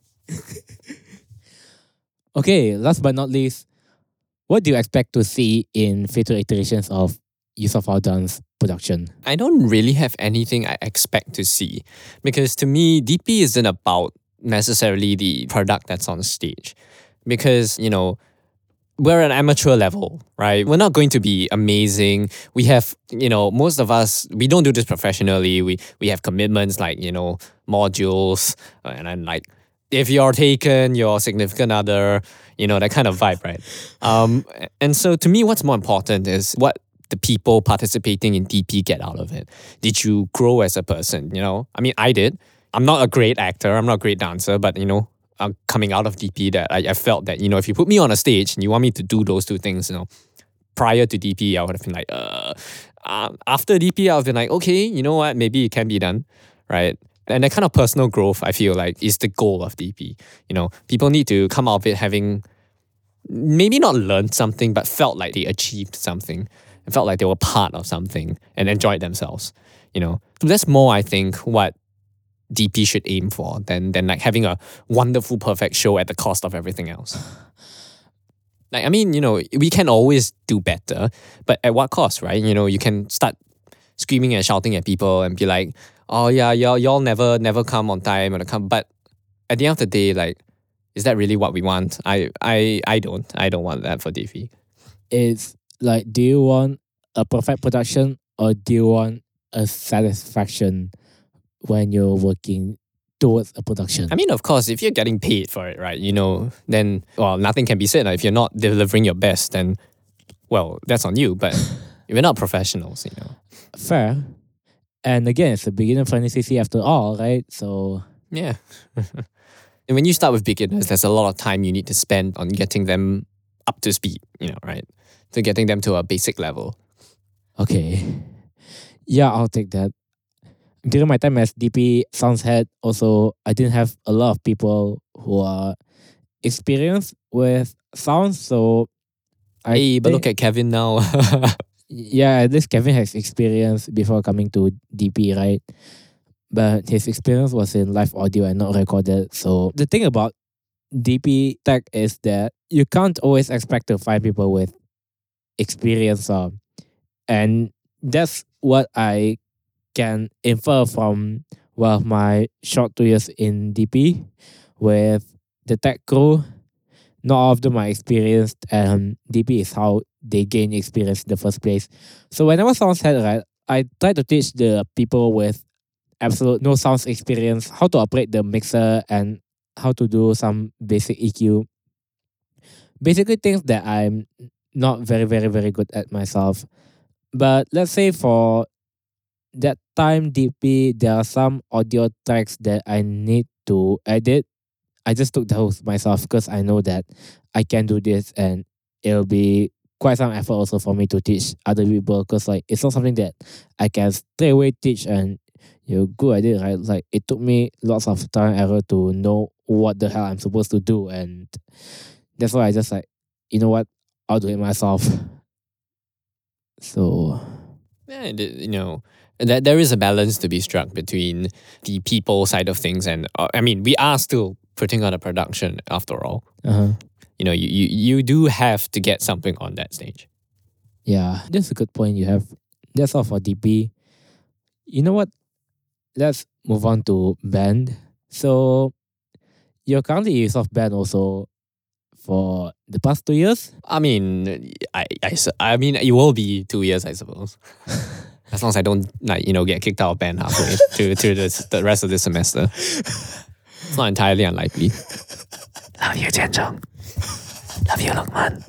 Okay, last but not least, what do you expect to see in future iterations of Yusof Howdan's production?
I don't really have anything I expect to see because to me, D P isn't about necessarily the product that's on stage because, you know, we're an amateur level, right? We're not going to be amazing. We have, you know, most of us, we don't do this professionally. We we have commitments like, you know, modules uh, and then like, if you're taken, your significant other, you know, that kind of vibe, right? Um, and so to me, what's more important is what the people participating in D P get out of it. Did you grow as a person? You know, I mean, I did. I'm not a great actor. I'm not a great dancer, but you know, uh, coming out of D P, that I, I felt that you know, if you put me on a stage and you want me to do those two things, you know, prior to D P, I would have been like, uh, uh after D P, I would have been like, okay, you know what, maybe it can be done, right? And that kind of personal growth, I feel like, is the goal of D P. You know, people need to come out of it having maybe not learned something, but felt like they achieved something. And felt like they were part of something and enjoyed themselves. You know, so that's more, I think, what D P should aim for than than like having a wonderful, perfect show at the cost of everything else. Like, I mean, you know, we can always do better, but at what cost, right? You know, you can start screaming and shouting at people and be like, oh yeah, y'all, y'all never, never come on time or come. But at the end of the day, like, is that really what we want? I, I, I don't. I don't want that for D P.
It's like, do you want a perfect production or do you want a satisfaction when you're working towards a production?
I mean, of course, if you're getting paid for it, right, you know, then, well, nothing can be said. If you're not delivering your best, then, well, that's on you. But we're not professionals, you know.
Fair. And again, it's a beginner friendly C C after all, right? So
yeah. And when you start with beginners, there's a lot of time you need to spend on getting them up to speed, you know, right? To getting them to a basic level.
Okay. Yeah, I'll take that. During my time as D P Sounds Head, also, I didn't have a lot of people who are experienced with sounds, so I
hey, but
think-
look at Kevin now.
yeah, at least Kevin has experience before coming to D P, right? But his experience was in live audio and not recorded. So the thing about D P tech is that you can't always expect to find people with experience. Uh, and that's what I can infer from, well, my short two years in D P with the tech crew. Not all of them are experienced, and D P is how they gain experience in the first place. So when I was sounds head, right, I tried to teach the people with absolute no sounds experience how to operate the mixer and how to do some basic E Q. Basically things that I'm not very, very, very good at myself. But let's say for that time D P, there are some audio tracks that I need to edit. I just took those myself because I know that I can do this, and it'll be quite some effort also for me to teach other people, because like it's not something that I can straight away teach and you're good at it, right? Like it took me lots of time and error to know what the hell I'm supposed to do, and that's why I just like, you know what, I'll do it myself. So
Yeah, it- you know, that there is a balance to be struck between the people side of things and uh, I mean, we are still putting on a production after all.
uh-huh.
You know, you, you you do have to get something on that stage.
Yeah, that's a good point you have. That's all for D P. You know what? Let's move on to band. So you're currently in Ubisoft band also for the past two years.
I mean, I, I, su- I mean, it will be two years, I suppose. As long as I don't, like, you know, get kicked out of band halfway to, to the, the rest of this semester. It's not entirely unlikely. Love you, Jianzhong. Love you, Lukman.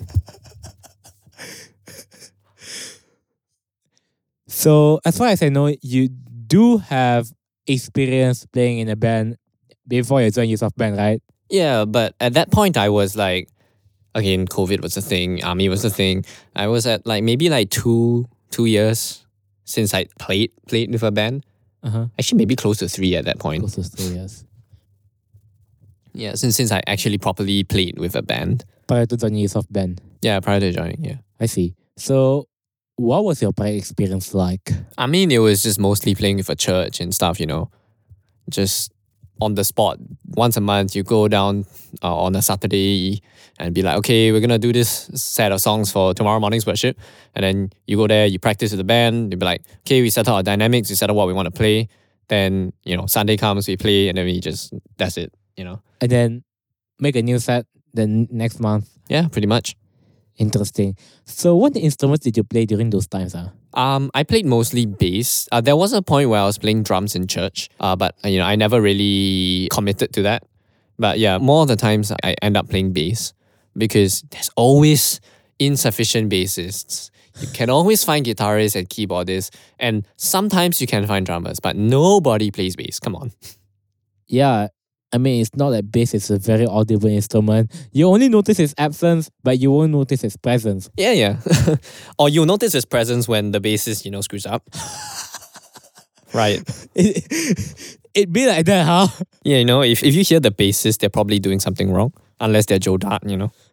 So as far as I know, you do have experience playing in a band before you joined Ubisoft band, right?
Yeah, but at that point, I was like, again, COVID was a thing, army was a thing. I was at like maybe like two two years since I played played with a band.
Uh-huh.
Actually, maybe close to three at that point.
Close to two years.
Yeah, since since I actually properly played with a band.
Prior to joining Ubisoft band.
Yeah, prior to joining, yeah.
I see. So what was your prior experience like?
I mean, it was just mostly playing with a church and stuff, you know. Just on the spot. Once a month, you go down uh, on a Saturday and be like, okay, we're going to do this set of songs for tomorrow morning's worship. And then you go there, you practice with the band. You'll be like, okay, we set out our dynamics, we set out what we want to play. Then, you know, Sunday comes, we play, and then we just, that's it, you know.
And then make a new set the n- next month.
Yeah, pretty much.
Interesting. So what instruments did you play during those times? Huh?
Um, I played mostly bass. Uh, there was a point where I was playing drums in church, uh, but uh, you know I never really committed to that. But yeah, more of the times I end up playing bass because there's always insufficient bassists. You can always find guitarists and keyboardists, and sometimes you can find drummers, but nobody plays bass. Come on.
Yeah, I mean, it's not that bass is a very audible instrument. You only notice its absence, but you won't notice its presence.
Yeah, yeah. Or you'll notice his presence when the bassist, you know, screws up. Right.
It, it be like that, huh?
Yeah, you know, if, if you hear the bassist, they're probably doing something wrong. Unless they're Joe Dart, you know.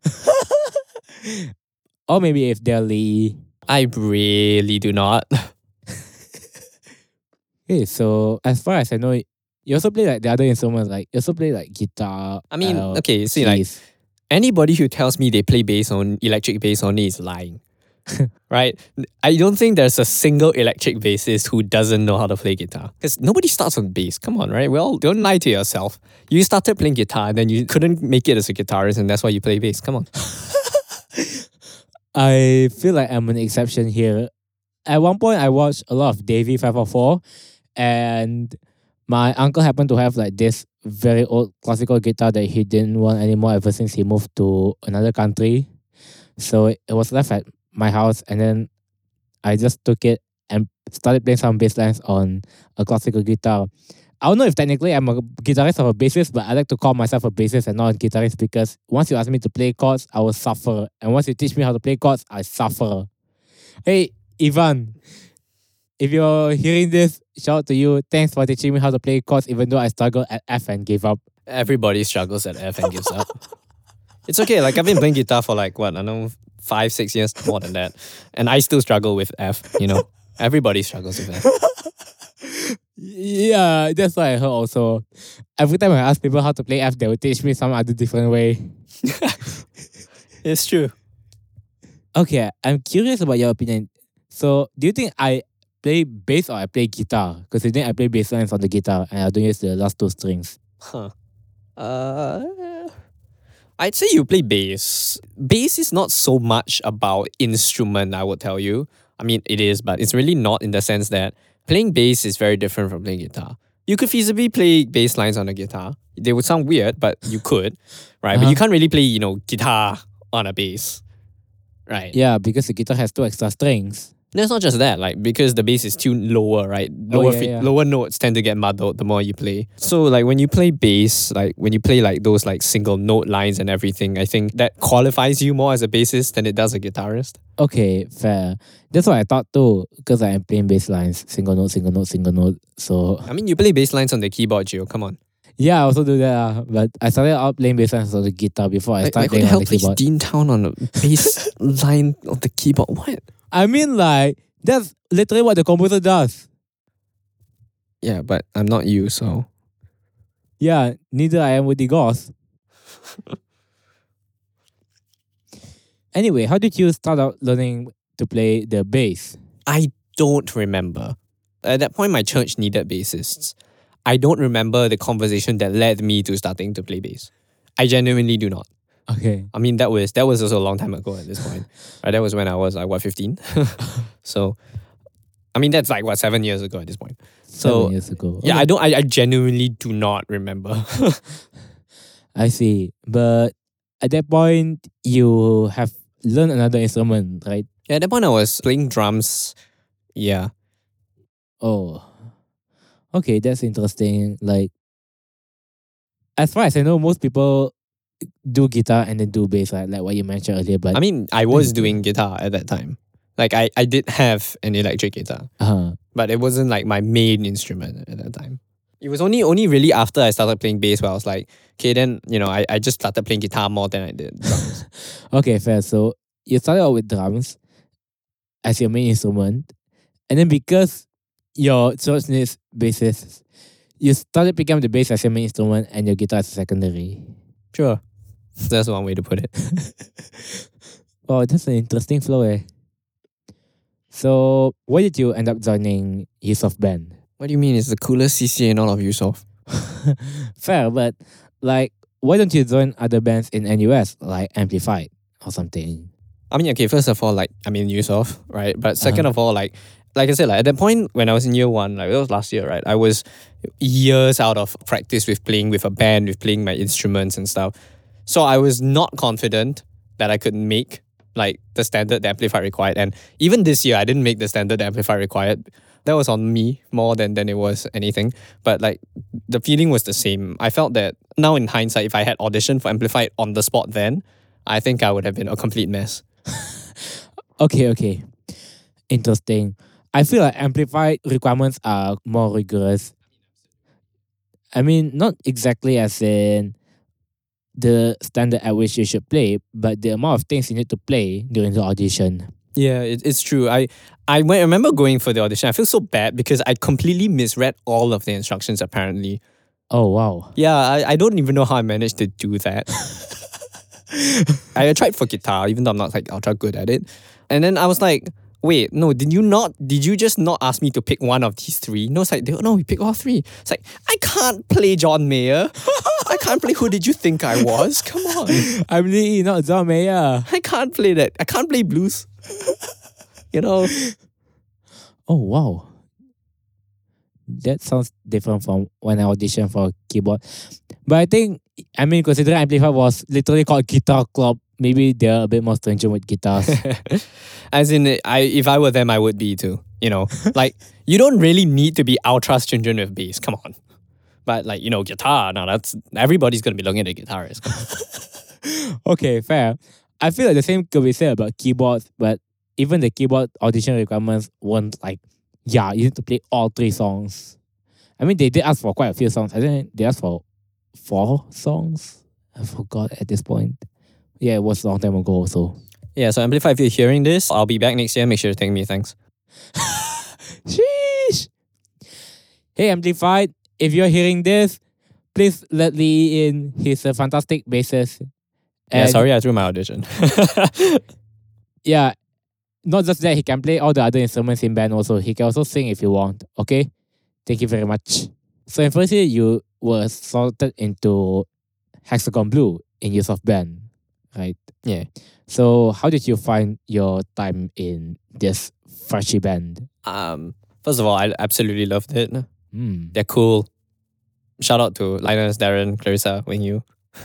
Or maybe if they're Lee.
I really do not.
Okay, so as far as I know, you also play like the other instruments, like you also play like guitar.
I mean,
uh,
okay, see, like,
keys.
anybody who tells me they play bass on electric bass only is lying. Right? I don't think there's a single electric bassist who doesn't know how to play guitar. Because nobody starts on bass. Come on, right? Well, don't lie to yourself. You started playing guitar and then you couldn't make it as a guitarist and that's why you play bass. Come on.
I feel like I'm an exception here. At one point, I watched a lot of Davey five four four, and my uncle happened to have like this very old classical guitar that he didn't want anymore ever since he moved to another country. So it was left at my house, and then I just took it and started playing some bass lines on a classical guitar. I don't know if technically I'm a guitarist or a bassist, but I like to call myself a bassist and not a guitarist because once you ask me to play chords, I will suffer. And once you teach me how to play chords, I suffer. Hey, Ivan, if you're hearing this, shout out to you. Thanks for teaching me how to play chords, even though I struggled at F and gave up.
Everybody struggles at F and gives up. It's okay. Like I've been playing guitar for like what I don't know, five, six years, more than that, and I still struggle with F. You know, everybody struggles with F.
Yeah, that's what I heard also. Every time I ask people how to play F, they will teach me some other different way.
It's true.
Okay, I'm curious about your opinion. So, do you think I play bass or I play guitar? Because I think I play bass lines on the guitar and I don't use the last two strings.
Huh. Uh, I'd say you play bass. Bass is not so much about instrument, I would tell you. I mean, it is, but it's really not in the sense that playing bass is very different from playing guitar. You could feasibly play bass lines on a guitar. They would sound weird, but you could, right?
Uh-huh.
But you can't really play, you know, guitar on a bass, right?
Yeah, because the guitar has two extra strings.
That's not just that, like because the bass is tuned lower, right?
Oh,
Lower
yeah,
fre-
yeah.
lower notes tend to get muddled the more you play. So like when you play bass, like when you play like those like single note lines and everything, I think that qualifies you more as a bassist than it does a guitarist.
Okay, fair. That's what I thought too, because I am playing bass lines, single note, single note, single note. So
I mean, you play bass lines on the keyboard, Gio. Come on.
yeah, I also do that. Uh, but I started out playing bass lines on the guitar before I
Like,
started
like who the
playing on
hell
the
plays
keyboard.
Dean Town on a bass line of the keyboard? What?
I mean, like that's literally what the composer does.
Yeah, but I'm not you, so
Yeah, neither I am Woody Goss. Anyway, how did you start out learning to play the bass?
I don't remember. At that point, my church needed bassists. I don't remember the conversation that led me to starting to play bass. I genuinely do not.
Okay.
I mean, that was that was also a long time ago at this point. Right? That was when I was like what fifteen. So, I mean, that's like what seven years ago at this point. So
Seven years ago.
yeah,
Okay.
I don't. I, I genuinely do not remember.
I see. But at that point, you have learned another instrument, right?
Yeah, at that point, I was playing drums. Yeah.
Oh. Okay, that's interesting. Like, as far as I know, most people do guitar and then do bass, right? Like what you mentioned earlier. But
I mean, I was doing guitar at that time. Like, I, I did have an electric guitar,
uh,
but it wasn't like my main instrument at that time. It was only only really after I started playing bass where I was like, okay, then, you know, I, I just started playing guitar more than I did drums.
okay, fair. So you started out with drums as your main instrument, and then because your church needs bassists, you started picking up the bass as your main instrument and your guitar as a secondary.
Sure. That's one way to put it.
Oh, that's an interesting flow, eh? So, why did you end up joining Yusof Band?
What do you mean? It's the coolest C C A in all of Yusof.
Fair, but like, why don't you join other bands in N U S, like Amplified or something?
I mean, okay, first of all, like, I mean, Yusof, right? But second
Uh-huh.
of all, like, like I said, like at that point when I was in year one, like it was last year, right? I was years out of practice with playing with a band, with playing my instruments and stuff. So I was not confident that I could make like the standard the Amplified required. And even this year, I didn't make the standard the Amplified required. That was on me more than, than it was anything. But like the feeling was the same. I felt that now in hindsight, if I had auditioned for Amplified on the spot then, I think I would have been a complete mess.
Okay, okay. Interesting. I feel like Amplified requirements are more rigorous. I mean, not exactly as in the standard at which you should play, but the amount of things you need to play during the audition.
Yeah, it, it's true. I, I when I remember going for the audition, I feel so bad because I completely misread all of the instructions apparently.
Oh, wow.
Yeah, I, I don't even know how I managed to do that. I tried for guitar, even though I'm not like ultra good at it. And then I was like, wait, no, did you not, did you just not ask me to pick one of these three? No, it's like, no, we pick all three. It's like, I can't play John Mayer. I can't play Who Did You Think I Was? Come on.
I'm Lee, not John Mayer.
I can't play that. I can't play blues. You know?
Oh, wow. That sounds different from when I auditioned for keyboard. But I think, I mean, considering Amplified was literally called Guitar Club, maybe they're a bit more stringent with guitars.
As in, I if I were them, I would be too. You know? Like, you don't really need to be ultra stringent with bass. Come on. But like, you know, guitar, now that's, everybody's going to be looking at the guitarist.
Okay, fair. I feel like the same could be said about keyboards, but even the keyboard audition requirements weren't like, yeah, you need to play all three songs. I mean, they did ask for quite a few songs. I think they asked for four songs. I forgot at this point. Yeah, it was a long time ago also.
Yeah, so Amplify, if you're hearing this, I'll be back next year. Make sure to thank me. Thanks.
Sheesh. Hey, Amplified, if you're hearing this, please let Lee in. He's a fantastic bassist.
Yeah,
And
sorry I threw my audition.
yeah, not just that, he can play all the other instruments in band also. He can also sing if you want. Okay? Thank you very much. So in first year, you were sorted into Hexagon Blue in Use of Band, right?
Yeah.
So how did you find your time in this freshy band?
Um, first of all, I absolutely loved it.
Mm.
They're cool. Shout out to Linus, Darren, Clarissa, Wing Yu.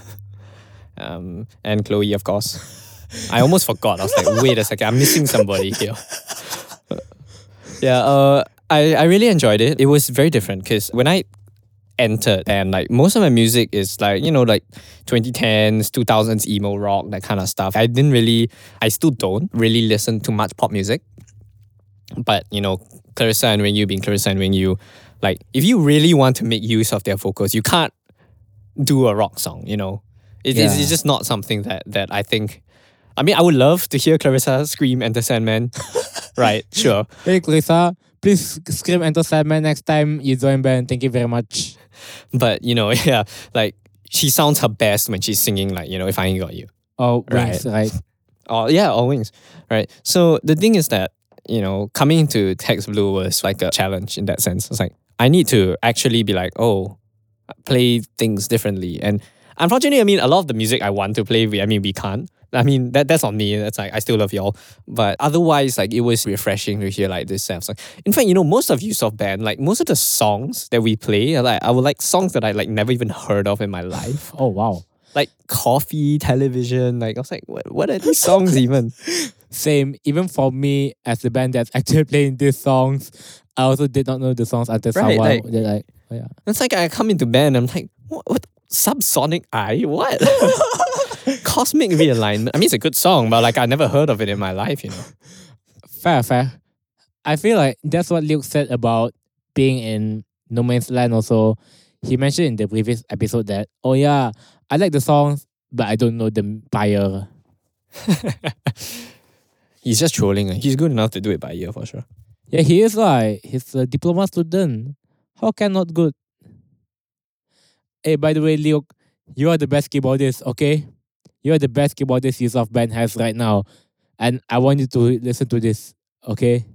Um, and Chloe, of course. I almost forgot. I was like, wait a second, I'm missing somebody here. yeah, uh, I, I really enjoyed it. It was very different because when I entered and like most of my music is like, you know, like twenty tens, two thousands emo rock, that kind of stuff. I didn't really, I still don't really listen to much pop music. But, you know, Clarissa and Wing Yu being Clarissa and Wing Yu, like if you really want to make use of their vocals, you can't do a rock song, you know. It,
Yeah.
it's, it's just not something that, that I think... I mean, I would love to hear Clarissa scream Enter Sandman. Right, sure.
Hey, Clarissa, please scream Enter Sandman next time you join band. Thank you very much.
But, you know, yeah, like, she sounds her best when she's singing, like, you know, If I Ain't Got You.
Oh, Wings, right. right.
Oh, yeah, all Wings. Right. So the thing is that, you know, coming into Hex Blue was like a challenge in that sense. It's like, I need to actually be like, oh, play things differently. And unfortunately, I mean, a lot of the music I want to play, we, I mean, we can't. I mean, that that's on me. That's like, I still love y'all. But otherwise, like, it was refreshing to hear like this stuff. Like, in fact, you know, most of Use of Band, like most of the songs that we play, are like, I would like songs that I like never even heard of in my life.
Oh, wow.
Like Coffee, Television. Like, I was like, what, what are these songs even?
Same. Even for me, as the band that's actually playing these songs, I also did not know the songs until
Right,
someone
like-
they're like, oh yeah.
It's like I come into band, I'm like, what? what? Subsonic Eye? What? Cosmic Realignment. I mean, it's a good song, but like I never heard of it in my life, you know.
Fair, fair. I feel like that's what Luke said about being in No Man's Land also. He mentioned in the previous episode that, oh yeah, I like the songs, but I don't know the buyer.
He's just trolling. uh. He's good enough to do it by ear for sure.
Yeah, he is like, he's a diploma student. How can not good? Hey, by the way, Luke, you are the best keyboardist, okay? You are the best keyboardist Use of Band has right now. And I want you to listen to this, okay?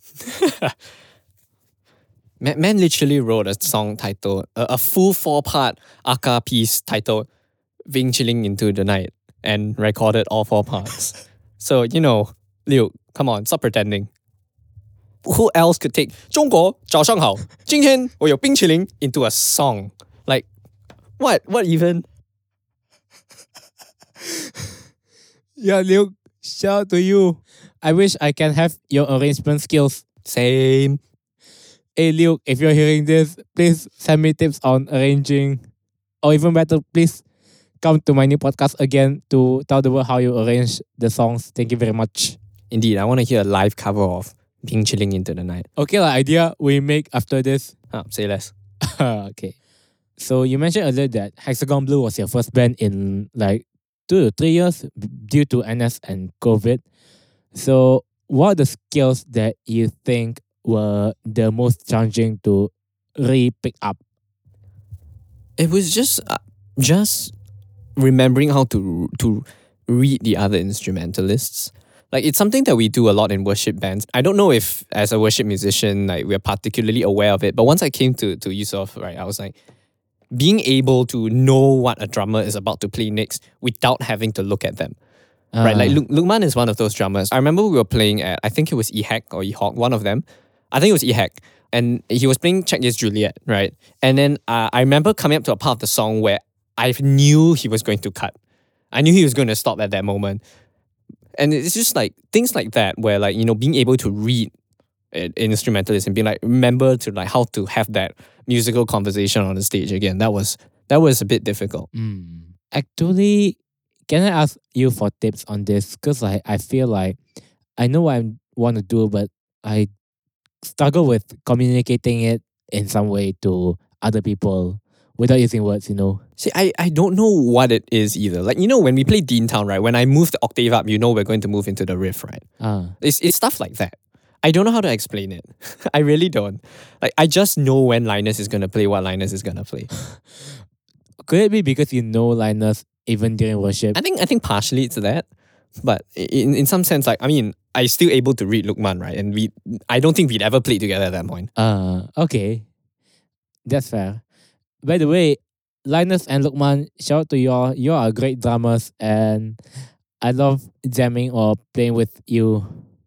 Man, man literally wrote a song titled, a, a full four-part aka piece titled Wing Chilling Into the Night and recorded all four parts. So, you know, Liu, come on, stop pretending. Who else could take 中国早上好今天我有冰淇淋 into a song? Like, what? What even?
Yeah, Luke, shout out to you. I wish I can have your arrangement skills.
Same.
Hey, Luke, if you're hearing this, please send me tips on arranging. Or even better, please come to my new podcast again to tell the world how you arrange the songs. Thank you very much.
Indeed, I want to hear a live cover of Being Chilling Into the Night.
Okay, like idea we make after this.
Huh, say less.
Okay. So you mentioned earlier that Hexagon Blue was your first band in like two to three years due to N S and COVID. So what are the skills that you think were the most challenging to re-pick up?
It was just uh, just remembering how to to read the other instrumentalists. Like, it's something that we do a lot in worship bands. I don't know if as a worship musician, like, we're particularly aware of it. But once I came to to Yusof, right, I was like, being able to know what a drummer is about to play next without having to look at them. Right, like Luk- Lukman is one of those drummers. I remember we were playing at, I think it was E H A C or E H O C, one of them. I think it was E H A C. And he was playing Check Yes Juliet, right? And then uh, I remember coming up to a part of the song where I knew he was going to cut. I knew he was going to stop at that moment. And it's just like things like that where, like, you know, being able to read uh, instrumentalist and being like, remember to like how to have that musical conversation on the stage again. That was that was a bit difficult.
Mm. Actually, can I ask you for tips on this? Because like, I feel like I know what I want to do, but I struggle with communicating it in some way to other people without using words, you know.
See, I, I don't know what it is either. Like, you know, when we play Dean Town, right? When I move the octave up, you know we're going to move into the riff, right?
Ah.
It's, it's stuff like that. I don't know how to explain it. I really don't. Like, I just know when Linus is going to play what Linus is going to play.
Could it be because you know Linus even during worship?
I think I think partially it's that. But in, in some sense, like, I mean, I still able to read Lukman, right? And we, I don't think we'd ever played together at that point.
Ah, uh, okay. That's fair. By the way, Linus and Lukman, shout out to y'all. You are great drummers and I love jamming or playing with you.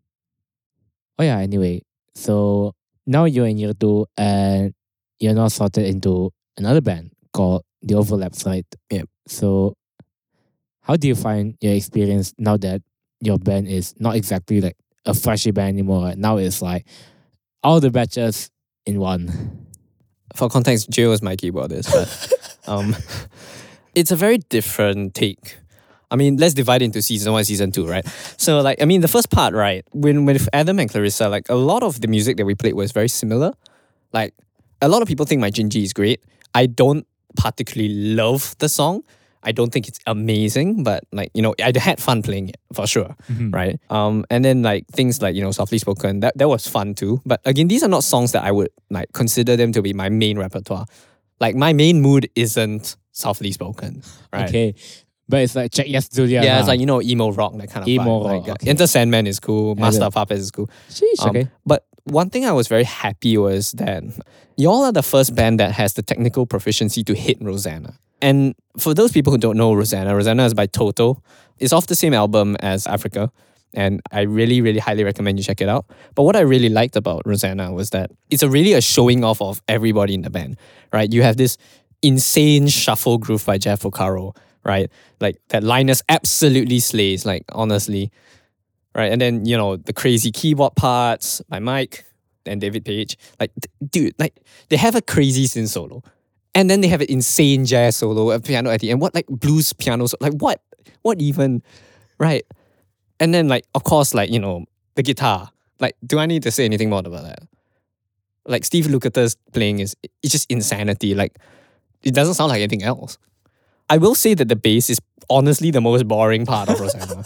Oh yeah, anyway. So now you're in year two and you're now sorted into another band called The Overlap Side.
Yep.
So how do you find your experience now that your band is not exactly like a freshy band anymore? Right? Now it's like all the batches in one.
For context, Jay was my keyboardist, but um, it's a very different take. I mean, let's divide into season one, season two, right? So, like, I mean, the first part, right, when with Adam and Clarissa, like, a lot of the music that we played was very similar. Like, a lot of people think my Gingy is great. I don't particularly love the song. I don't think it's amazing, but like, you know, I had fun playing it for sure,
Mhm.
right? Um, and then like things like, you know, Softly Spoken, that, that was fun too. But again, these are not songs that I would like consider them to be my main repertoire. Like my main mood isn't Softly Spoken, right?
Okay. But it's like Check Yes Julia.
Yeah, it's
lah.
like, you know, emo rock, that kind of
Emo
vibe.
rock,
Like,
okay.
Enter Sandman is cool,
Yeah,
Master
the-
of Puppets is cool.
Sheesh,
Um,
okay.
But one thing I was very happy was that y'all are the first band that has the technical proficiency to hit Rosanna. And for those people who don't know Rosanna, Rosanna is by Toto. It's off the same album as Africa. And I really, really highly recommend you check it out. But what I really liked about Rosanna was that it's a really a showing off of everybody in the band, right? You have this insane shuffle groove by Jeff Porcaro, right? Like that Linus absolutely slays, like honestly. Right, and then, you know, the crazy keyboard parts by Mike and David Page. Like, th- dude, like, they have a crazy synth solo. And then they have an insane jazz solo, a piano at the end. What, like, blues piano solo? Like, what? What even? Right. And then, like, of course, like, you know, the guitar. Like, do I need to say anything more about that? Like, Steve Lukather's playing is, it's just insanity. Like, it doesn't sound like anything else. I will say that the bass is honestly the most boring part of Rosanna.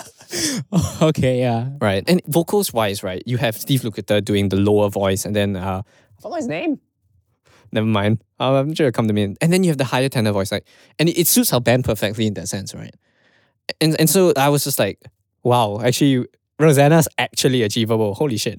Okay, yeah.
Right. And vocals wise, right, you have Steve Lukather doing the lower voice and then uh I forgot his name. Never mind. Uh, I'm sure it'll come to me. And then you have the higher tenor voice, like, and it, it suits our band perfectly in that sense, right? And and so I was just like, wow, actually Rosanna's actually achievable. Holy shit.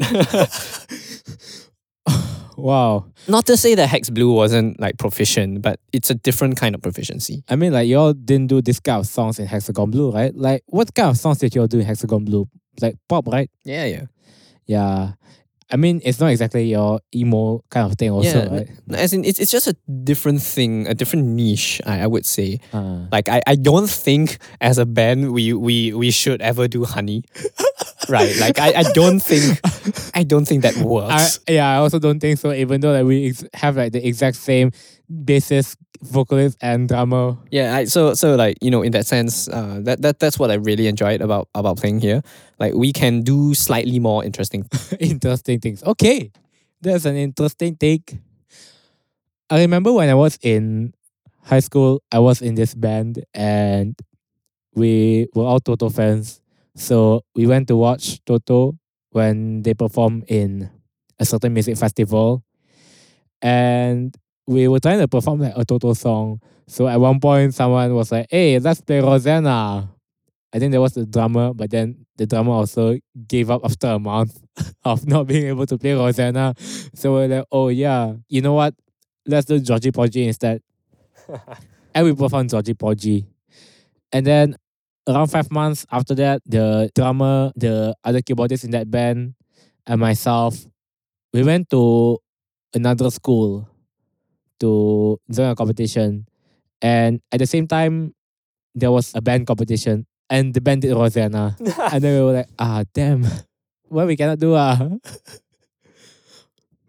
Wow.
Not to say that Hex Blue wasn't like proficient, but it's a different kind of proficiency.
I mean, like, y'all didn't do this kind of songs in Hexagon Blue, right? Like, what kind of songs did y'all do in Hexagon Blue? Like, pop, right?
Yeah, yeah.
Yeah. I mean, it's not exactly your emo kind of thing also,
yeah,
right?
as in, it's, it's just a different thing, a different niche, I, I would say.
Uh,
Like, I, I don't think as a band we we we should ever do Honey. Right? Like, I, I don't think I don't think that
I,
works.
yeah, I also don't think so, even though like, we ex- have like the exact same bassist, vocalist, and drummer.
Yeah, I, so so like, you know, in that sense, uh, that, that that's what I really enjoyed about about playing here. Like, we can do slightly more interesting.
Interesting things. Okay, that's an interesting take. I remember when I was in high school, I was in this band and we were all Toto fans. So we went to watch Toto when they performed in a certain music festival. And we were trying to perform like a Toto song. So at one point, someone was like, hey, let's play Rosanna. I think there was the drummer, but then the drummer also gave up after a month of not being able to play Rosanna. So we're like, oh yeah, you know what? Let's do Georgie Porgy instead. And we performed Georgie Porgy. And then around five months after that, the drummer, the other keyboardist in that band, and myself, we went to another school to join a competition. And at the same time, there was a band competition. And the band did Rosanna. And then we were like, ah, damn. What we cannot do, ah.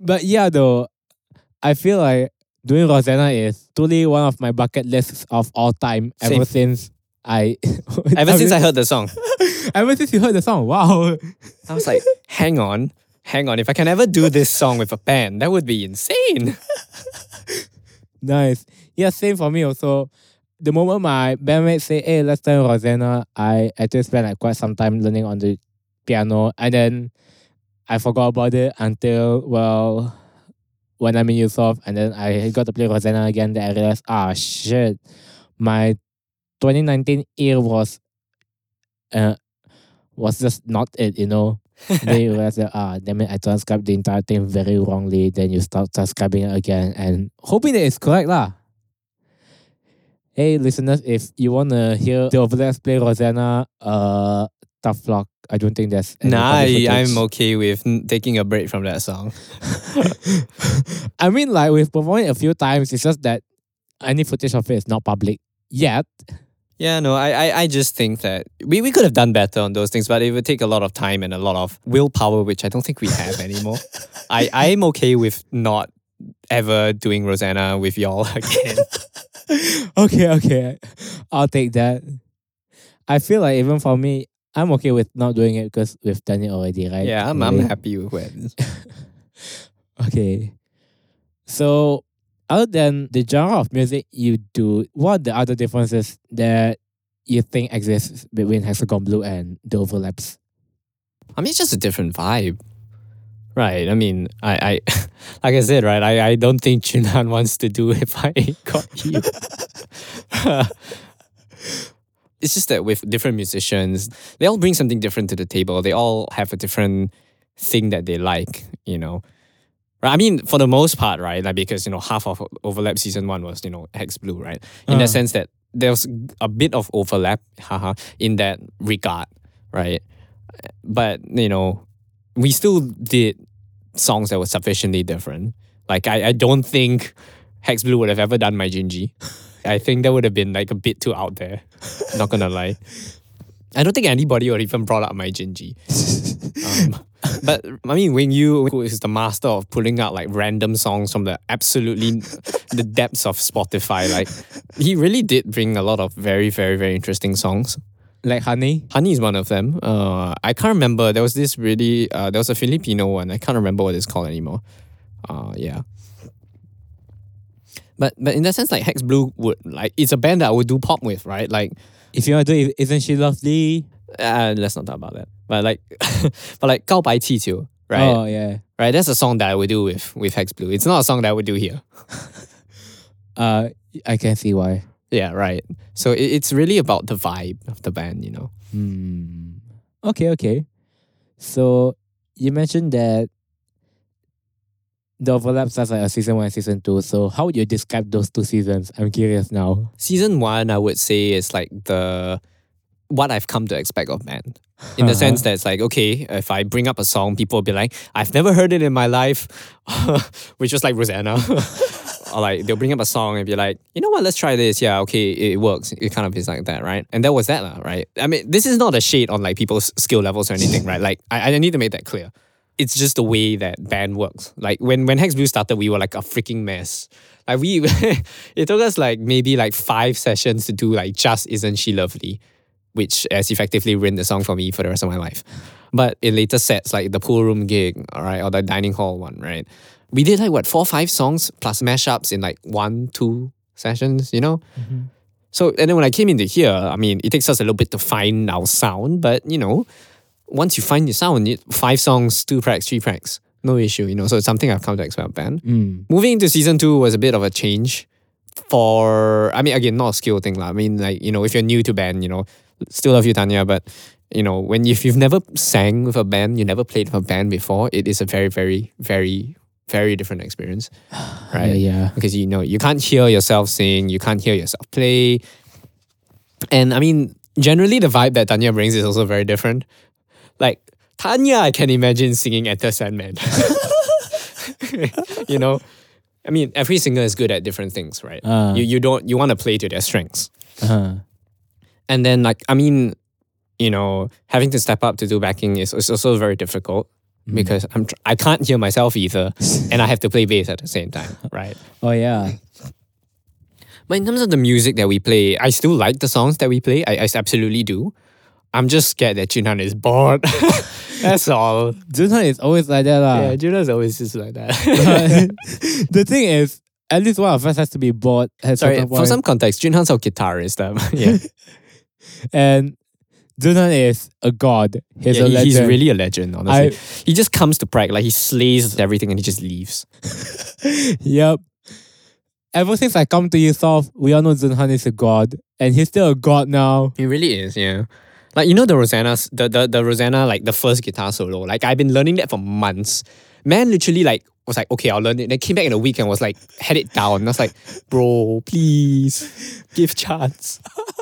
But yeah, though, I feel like doing Rosanna is truly one of my bucket lists of all time.
Same.
Ever since I,
Ever since I heard the song,
ever since you heard the song, wow.
I was like, hang on, hang on. If I can ever do this song with a band, that would be insane.
Nice. Yeah, same for me also. The moment my bandmates say, hey, let's learn Rosanna, I actually spent like quite some time learning on the piano, and then I forgot about it until, well, when I'm in Yusof, and then I got to play Rosanna again, then I realized, ah, shit, my twenty nineteen ear was uh, was just not it, you know. Then you realize that, ah, damn it, I transcribed the entire thing very wrongly. Then you start transcribing it again and hoping that it's correct lah. Hey listeners, if you want to hear the Overlaps play Rosanna, uh, tough luck. I don't think there's any
Nah,
public
I,
footage.
I'm okay with n- taking a break from that song.
I mean, like, we've performed it a few times. It's just that any footage of it is not public yet.
Yeah, no, I, I, I just think that we, we could have done better on those things, but it would take a lot of time and a lot of willpower, which I don't think we have anymore. I, I'm okay with not ever doing Rosanna with y'all again.
Okay, okay. I'll take that. I feel like even for me, I'm okay with not doing it because we've done it already, right?
Yeah, I'm, I'm
Anyway.
happy with where it is.
Okay. So, other than the genre of music you do, what are the other differences that you think exist between Hexagon Blue and the Overlaps?
I mean, it's just a different vibe. Right. I mean, I, I like I said, right, I, I don't think Junan wants to do If I Got You. It's just that with different musicians, they all bring something different to the table. They all have a different thing that they like, you know. Right? I mean, for the most part, right, like because, you know, half of Overlap season one was, you know, Hex Blue, right? In
Uh.
the sense that there was a bit of overlap, haha, in that regard, right? But, you know, we still did songs that were sufficiently different. Like, I, I don't think Hex Blue would have ever done My Gingy. I think that would have been like a bit too out there. Not gonna lie. I don't think anybody would even brought up My Gingy. Um, but I mean, when you, who is the master of pulling out like random songs from the absolutely the depths of Spotify, like he really did bring a lot of very, very, very interesting songs.
Like Honey?
Honey is one of them. Uh, I can't remember. There was this really, uh, there was a Filipino one. I can't remember what it's called anymore. Uh, yeah. But but in that sense, like Hex Blue would like it's a band that I would do pop with, right? Like,
If you want to do it, Isn't She Lovely?
uh, let's not talk about that. But like, but like 告白气球, right?
Oh, yeah.
Right, that's a song that I would do with with Hex Blue. It's not a song that I would do here.
Uh, I can see why.
Yeah, right. So it, it's really about the vibe of the band, you know.
Hmm. Okay, okay. So you mentioned that the Overlap starts like a season one and season two. So how would you describe those two seasons? I'm curious now.
Season one, I would say, is like the what I've come to expect of band. In the sense that it's like, okay, if I bring up a song, people will be like, I've never heard it in my life, which was like Rosanna. Or like they'll bring up a song and be like, you know what, let's try this. Yeah, okay, it works. It kind of is like that, right? And that was that, lah, right? I mean, this is not a shade on like people's skill levels or anything, right? Like I, I need to make that clear. It's just the way that band works. Like when, when Hex Blue started, we were like a freaking mess. Like we, it took us like maybe like five sessions to do like just Isn't She Lovely, which has effectively ruined the song for me for the rest of my life. But in later sets, like the pool room gig, all right, or the dining hall one, right? We did like what, four, five songs plus mashups in like one, two sessions, you know?
Mm-hmm.
So, and then when I came into here, I mean, it takes us a little bit to find our sound, but you know, once you find your sound, it, five songs, two tracks, three tracks, no issue, you know? So it's something I've come to expect of band.
Mm.
Moving into season two was a bit of a change for, I mean, again, not a skill thing, lah. I mean, like, you know, if you're new to band, you know, still love you, Tanya, but you know, when if you've never sang with a band, you never played with a band before, it is a very, very, very, very different experience, right?
Yeah, yeah.
Because you know you can't hear yourself sing, you can't hear yourself play, and I mean, generally the vibe that Tanya brings is also very different. Like Tanya, I can imagine singing Enter Sandman. You know, I mean, every singer is good at different things, right?
Uh.
You you don't you want to play to their strengths.
Uh-huh.
And then, like, I mean, you know, having to step up to do backing is, is also very difficult. because I'm tr- I can't hear myself either, and I have to play bass at the same time, right?
Oh yeah.
But in terms of the music that we play, I still like the songs that we play. I, I absolutely do. I'm just scared that Junhan is bored. That's all.
Junhan is always like that lah.
Yeah, Junhan is always just like that.
The thing is, at least one of us has to be bored at
Sorry,
certain
for
point.
some context, Junhan's our guitarist. Um, yeah,
And Junhan is a god. He's
yeah
a
he-
legend.
he's really a legend, honestly.
I-
He just comes to practice, like he slays everything and he just leaves.
Yep. Ever since I come to Yusof, we all know Junhan is a god. And he's still a god now.
He really is, yeah. Like, you know the Rosanna's, the, the, the Rosanna, like the first guitar solo. Like, I've been learning that for months. Man literally like was like, okay, I'll learn it. Then came back in a week and was like, had it down. I was like, bro, please, give chance.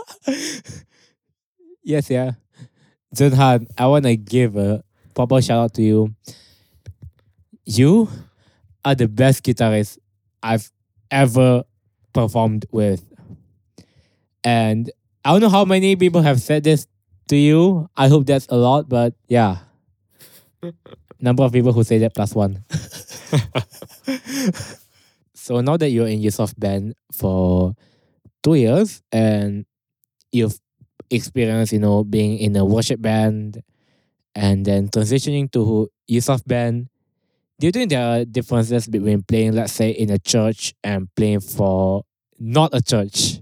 Yes, yeah. Junhan, I want to give a proper shout out to you. You are the best guitarist I've ever performed with. And I don't know how many people have said this to you. I hope that's a lot, but yeah. Number of people who say that plus one. So now that you're in Yusof band for two years and you've experienced, you know, being in a worship band and then transitioning to Yusof band, do you think there are differences between playing, let's say, in a church and playing for not a church?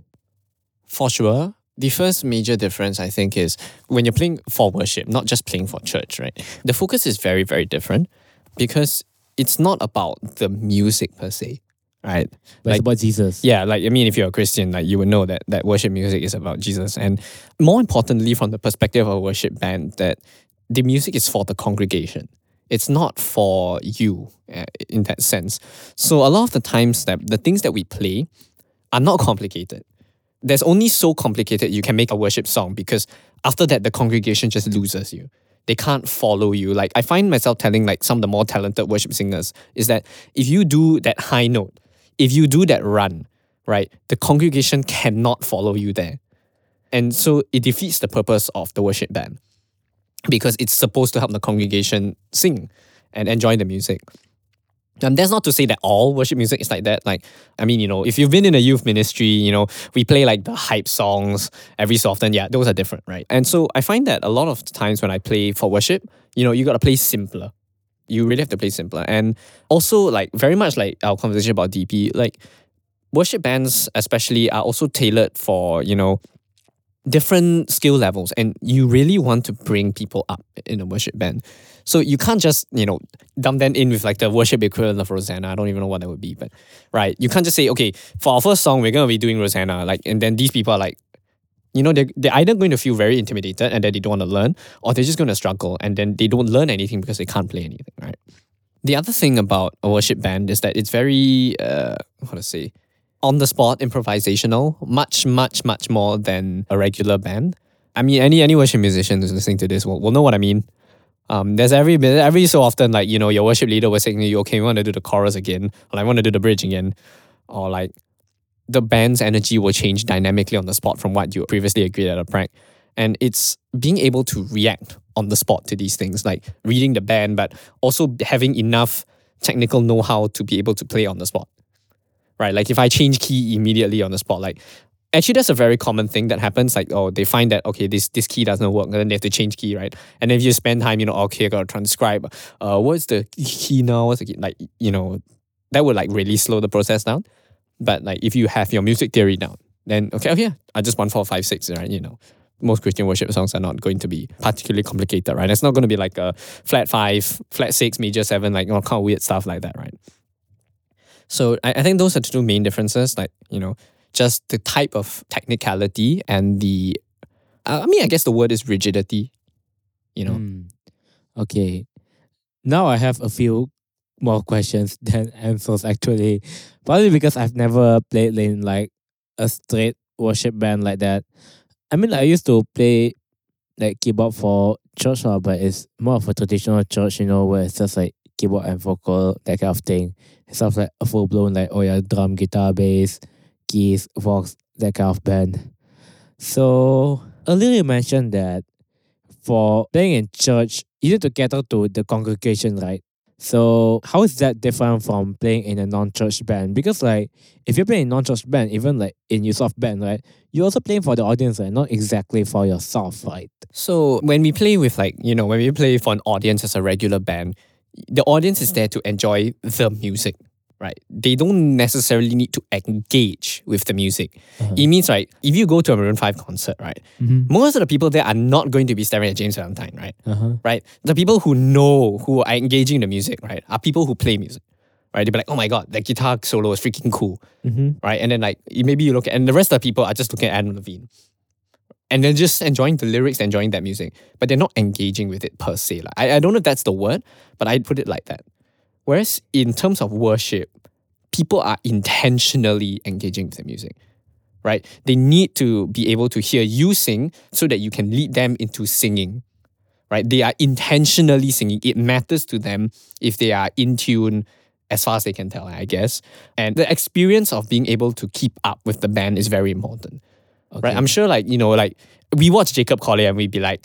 For sure. The first major difference, I think, is when you're playing for worship, not just playing for church, right? The focus is very, very different because it's not about the music per se, right?
But
Like-
it's about Jesus.
Yeah, like, I mean, if you're a Christian, like, you would know that, that worship music is about Jesus. And more importantly, from the perspective of a worship band, that the music is for the congregation. It's not for you uh, in that sense. So a lot of the times that the things that we play are not complicated. There's only so complicated you can make a worship song because after that, the congregation just loses you. They can't follow you. Like, I find myself telling like some of the more talented worship singers is that if you do that high note, if you do that run, right, the congregation cannot follow you there. And so it defeats the purpose of the worship band because it's supposed to help the congregation sing and enjoy the music. And that's not to say that all worship music is like that. Like, I mean, you know, if you've been in a youth ministry, you know, we play like the hype songs every so often. Yeah, those are different, right? And so I find that a lot of times when I play for worship, you know, you got to play simpler. You really have to play simpler. And also, like, very much like our conversation about D P, like, worship bands especially are also tailored for, you know, different skill levels, and you really want to bring people up in a worship band. So you can't just, you know, dump them in with like the worship equivalent of Rosanna. I don't even know what that would be, but right. You can't just say, okay, for our first song, we're going to be doing Rosanna. Like, and then these people are like, you know, they're, they're either going to feel very intimidated and that they don't want to learn, or they're just going to struggle and then they don't learn anything because they can't play anything, right? The other thing about a worship band is that it's very, uh, how to say, on the spot, improvisational, much, much, much more than a regular band. I mean, any any worship musician who's listening to this will, will know what I mean. Um, there's every every so often, like, you know, your worship leader was saying to you, okay, we want to do the chorus again, or I want to do the bridge again, or like the band's energy will change dynamically on the spot from what you previously agreed at a prac. And it's being able to react on the spot to these things, like reading the band, but also having enough technical know-how to be able to play on the spot. Right? Like if I change key immediately on the spot, like actually that's a very common thing that happens. Like, oh, they find that, okay, this this key doesn't work, and then they have to change key, right? And then if you spend time, you know, okay, I gotta transcribe, uh, what's the key now? What's the key? Like, you know, that would like really slow the process down. But like if you have your music theory down, then okay, okay, I just one, four, five, six, right? You know, most Christian worship songs are not going to be particularly complicated, right? It's not going to be like a flat five, flat six, major seven, like, you know, kind of weird stuff like that, right? So I, I think those are the two main differences, like, you know, just the type of technicality and the, uh, I mean, I guess the word is rigidity, you know.
Mm. Okay. Now I have a few more questions than answers actually. Probably because I've never played in like a straight worship band like that. I mean, I used to play like keyboard for church, uh, but it's more of a traditional church, you know, where it's just like keyboard and vocal, that kind of thing. It's sort of like a full blown like, oh yeah, drum, guitar, bass, keys, vox, that kind of band. So earlier you mentioned that for playing in church, you need to cater to the congregation, right? So how is that different from playing in a non-church band? Because like if you're playing in non-church band, even like in Yusof band, right, you're also playing for the audience, right? Not exactly for yourself, right?
So when we play with like, you know, when we play for an audience as a regular band, the audience is there to enjoy the music, right? They don't necessarily need to engage with the music.
Uh-huh.
It means, right, if you go to a Maroon five concert, right,
Mm-hmm.
most of the people there are not going to be staring at James Valentine, right?
Uh-huh.
Right? The people who know, who are engaging the music, right, are people who play music, right? They'll be like, oh my God, that guitar solo is freaking cool,
Mm-hmm.
right? And then like, maybe you look at, and the rest of the people are just looking at Adam Levine. And they're just enjoying the lyrics, enjoying that music, but they're not engaging with it per se. Like, I, I don't know if that's the word, but I put it like that. Whereas in terms of worship, people are intentionally engaging with the music, right? They need to be able to hear you sing so that you can lead them into singing, right? They are intentionally singing. It matters to them if they are in tune as far as they can tell, I guess. And the experience of being able to keep up with the band is very important,
Okay.
right? I'm sure like, you know, like we watch Jacob Collier and we'd be like,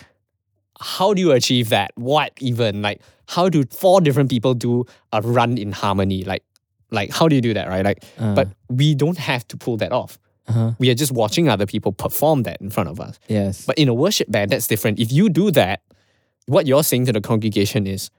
how do you achieve that? What even? Like, how do four different people do a run in harmony? Like, like how do you do that, right? Like,
Uh,
but we don't have to pull that off.
uh-huh.
We are just watching other people perform that in front of us.
Yes.
But in a worship band, that's different. If you do that, what you're saying to the congregation is,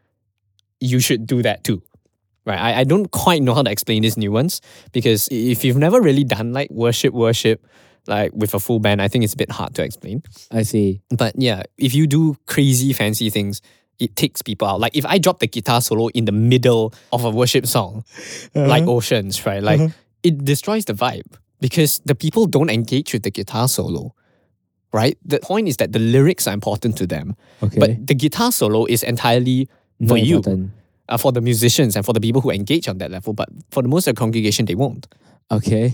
you should do that too. Right? I, I don't quite know how to explain this nuance because if you've never really done like worship, worship, like with a full band, I think it's a bit hard to explain.
I see.
But yeah, if you do crazy fancy things, it takes people out. Like if I drop the guitar solo in the middle of a worship song, like Oceans, right? Like
Uh-huh.
it destroys the vibe because the people don't engage with the guitar solo, right? The point is that the lyrics are important to them,
Okay.
but the guitar solo is entirely
Not
for you,
important.
uh, for the musicians and for the people who engage on that level. But for the most of the congregation, they won't.
Okay.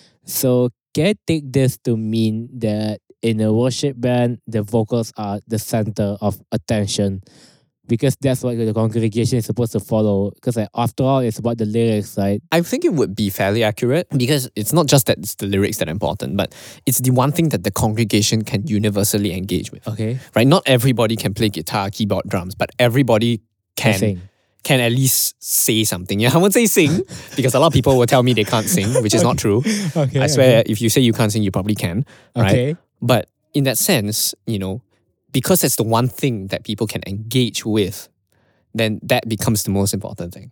So can I take this to mean that in a worship band, the vocals are the center of attention? Because that's what the congregation is supposed to follow. Because like, after all, it's about the lyrics, right?
I think it would be fairly accurate because it's not just that it's the lyrics that are important, but it's the one thing that the congregation can universally engage with.
Okay.
Right? Not everybody can play guitar, keyboard, drums, but everybody can
Sing.
can at least say something. Yeah, I won't say sing because a lot of people will tell me they can't sing, which is not true.
Okay.
I swear, if you say you can't sing, you probably can. Right?
Okay.
But in that sense, you know, because that's the one thing that people can engage with, then that becomes the most important thing.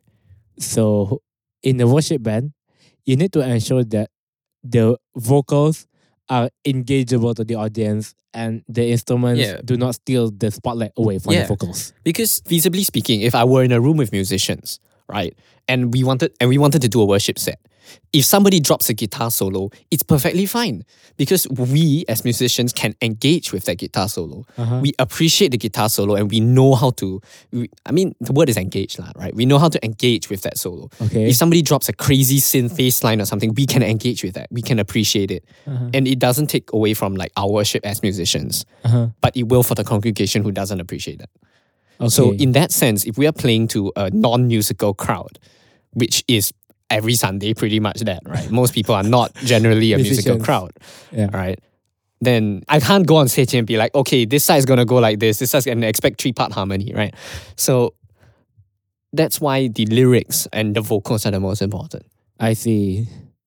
So in the worship band, you need to ensure that the vocals are engageable to the audience and the instruments
Yeah.
do not steal the spotlight away from
Yeah.
the vocals.
Because feasibly speaking, if I were in a room with musicians, right, and we wanted and we wanted to do a worship set, if somebody drops a guitar solo, it's perfectly fine because we as musicians can engage with that guitar solo.
Uh-huh.
We appreciate the guitar solo and we know how to. We, I mean, the word is engage, lah, right? We know how to engage with that solo.
Okay.
If somebody drops a crazy synth bass line or something, we can engage with that. We can appreciate it,
Uh-huh.
and it doesn't take away from like our worship as musicians,
Uh-huh.
but it will for the congregation who doesn't appreciate that.
Okay.
So in that sense, if we are playing to a non-musical crowd, which is every Sunday pretty much that, right? Most people are not generally a musical
Musicians.
crowd,
yeah.
right? Then I can't go on stage and be like, okay, this side's gonna go like this, this side's gonna expect three-part harmony, right? So that's why the lyrics and the vocals are the most important.
I see.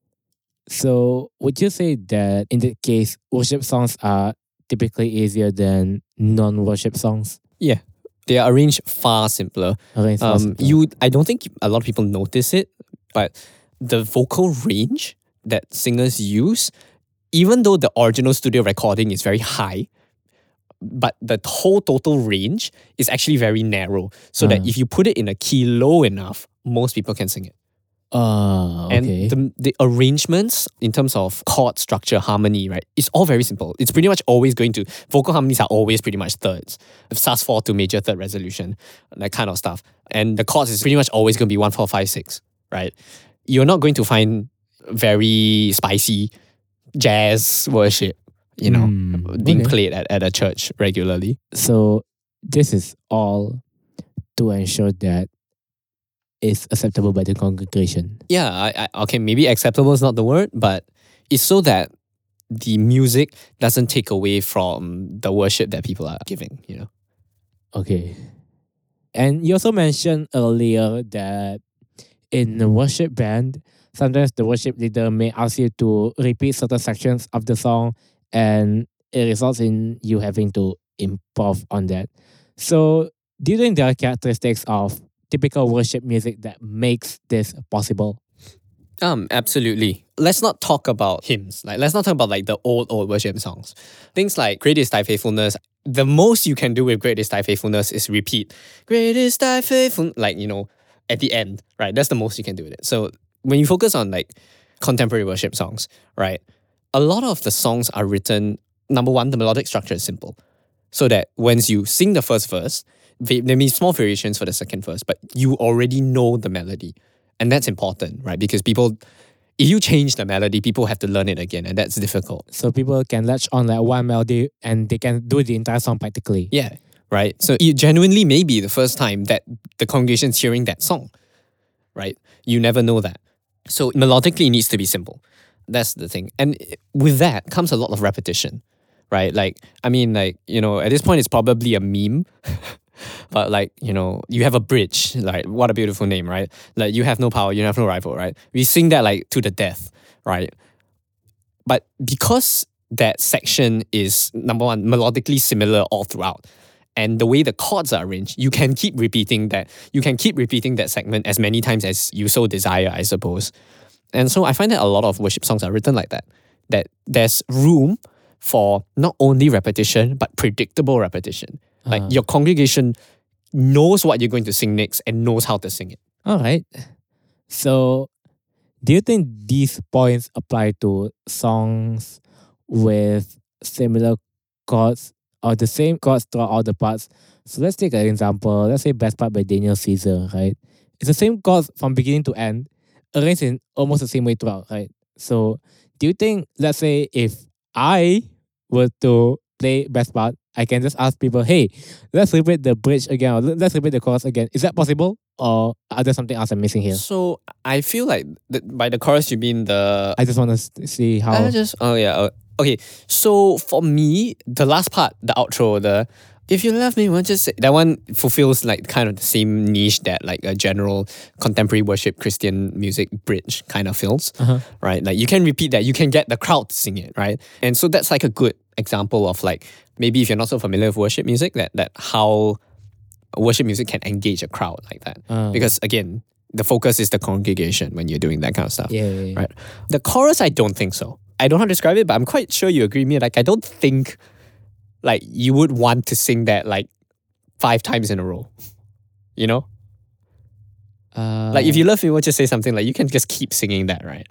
So would you say that in that case, worship songs are typically easier than non-worship songs?
Yeah. They are arranged far simpler.
Arranged for
Um,
simpler.
you, I don't think a lot of people notice it, but the vocal range that singers use, even though the original studio recording is very high, but the whole total range is actually very narrow. So that
Ah.
if you put it in a key low enough, most people can sing it.
Ah, okay.
And the, the arrangements in terms of chord structure, harmony, right, it's all very simple. It's pretty much always going to, vocal harmonies are always pretty much thirds. sus four to major third resolution, that kind of stuff. And the chords is pretty much always going to be one, four, five, six, right? You're not going to find very spicy jazz worship, you know,
Mm,
being
okay.
played at, at a church regularly.
So this is all to ensure that it's acceptable by the congregation.
Yeah, I, I, okay, maybe acceptable is not the word, but it's so that the music doesn't take away from the worship that people are giving, you know.
Okay. And you also mentioned earlier that in the worship band, sometimes the worship leader may ask you to repeat certain sections of the song, and it results in you having to improv on that. So, do you think there are characteristics of typical worship music that makes this possible?
Um, absolutely. Let's not talk about hymns. Like, let's not talk about like the old, old worship songs. Things like Great is Thy Faithfulness. The most you can do with Great is Thy Faithfulness is repeat, Great is Thy Faithfulness, like, you know, at the end, right? That's the most you can do with it. So when you focus on like contemporary worship songs, right? A lot of the songs are written, number one, the melodic structure is simple. So that once you sing the first verse, there may be small variations for the second verse, but you already know the melody. And that's important, right? Because people, if you change the melody, people have to learn it again, and that's difficult.
So people can latch on like one melody and they can do the entire song practically.
Yeah, right? So it genuinely may be the first time that the congregation's hearing that song, right? You never know that. So melodically, it needs to be simple. That's the thing. And with that comes a lot of repetition, right? Like, I mean, like, you know, at this point, it's probably a meme. But like, you know, you have a bridge, like, what a beautiful name, right? Like, you have no power, you have no rival, right? We sing that like to the death, right? But because that section is, number one, melodically similar all throughout, and the way the chords are arranged, you can keep repeating that. You can keep repeating that segment as many times as you so desire, I suppose. And so I find that a lot of worship songs are written like that. That there's room for not only repetition, but predictable repetition. Like
Uh.
your congregation knows what you're going to sing next and knows how to sing it.
All right. So, do you think these points apply to songs with similar chords or the same chords throughout all the parts? So, let's take an example. Let's say Best Part by Daniel Caesar, right? It's the same chords from beginning to end, arranged in almost the same way throughout, right? So, do you think, let's say, if I were to play Best Part, I can just ask people, hey, let's repeat the bridge again, or let's repeat the chorus again. Is that possible? Or are there something else I'm missing here?
So I feel like the, by the chorus you mean the...
I just want to see how...
I just... Oh yeah. uh, Okay. So for me, the last part, the outro, the... If you love me, won't you say... That one fulfills like kind of the same niche that like a general contemporary worship Christian music bridge kind of fills.
Uh-huh.
Right? Like you can repeat that. You can get the crowd to sing it, right? And so that's like a good example of like, maybe if you're not so familiar with worship music, that that how worship music can engage a crowd like that.
Uh.
Because again, the focus is the congregation when you're doing that kind of stuff.
Yeah, yeah, yeah.
Right. The chorus, I don't think so. I don't know how to describe it, but I'm quite sure you agree with me. Like, I don't think like you would want to sing that like five times in a row. You know?
Uh,
Like if you love me, won't you say something like you can just keep singing that, right?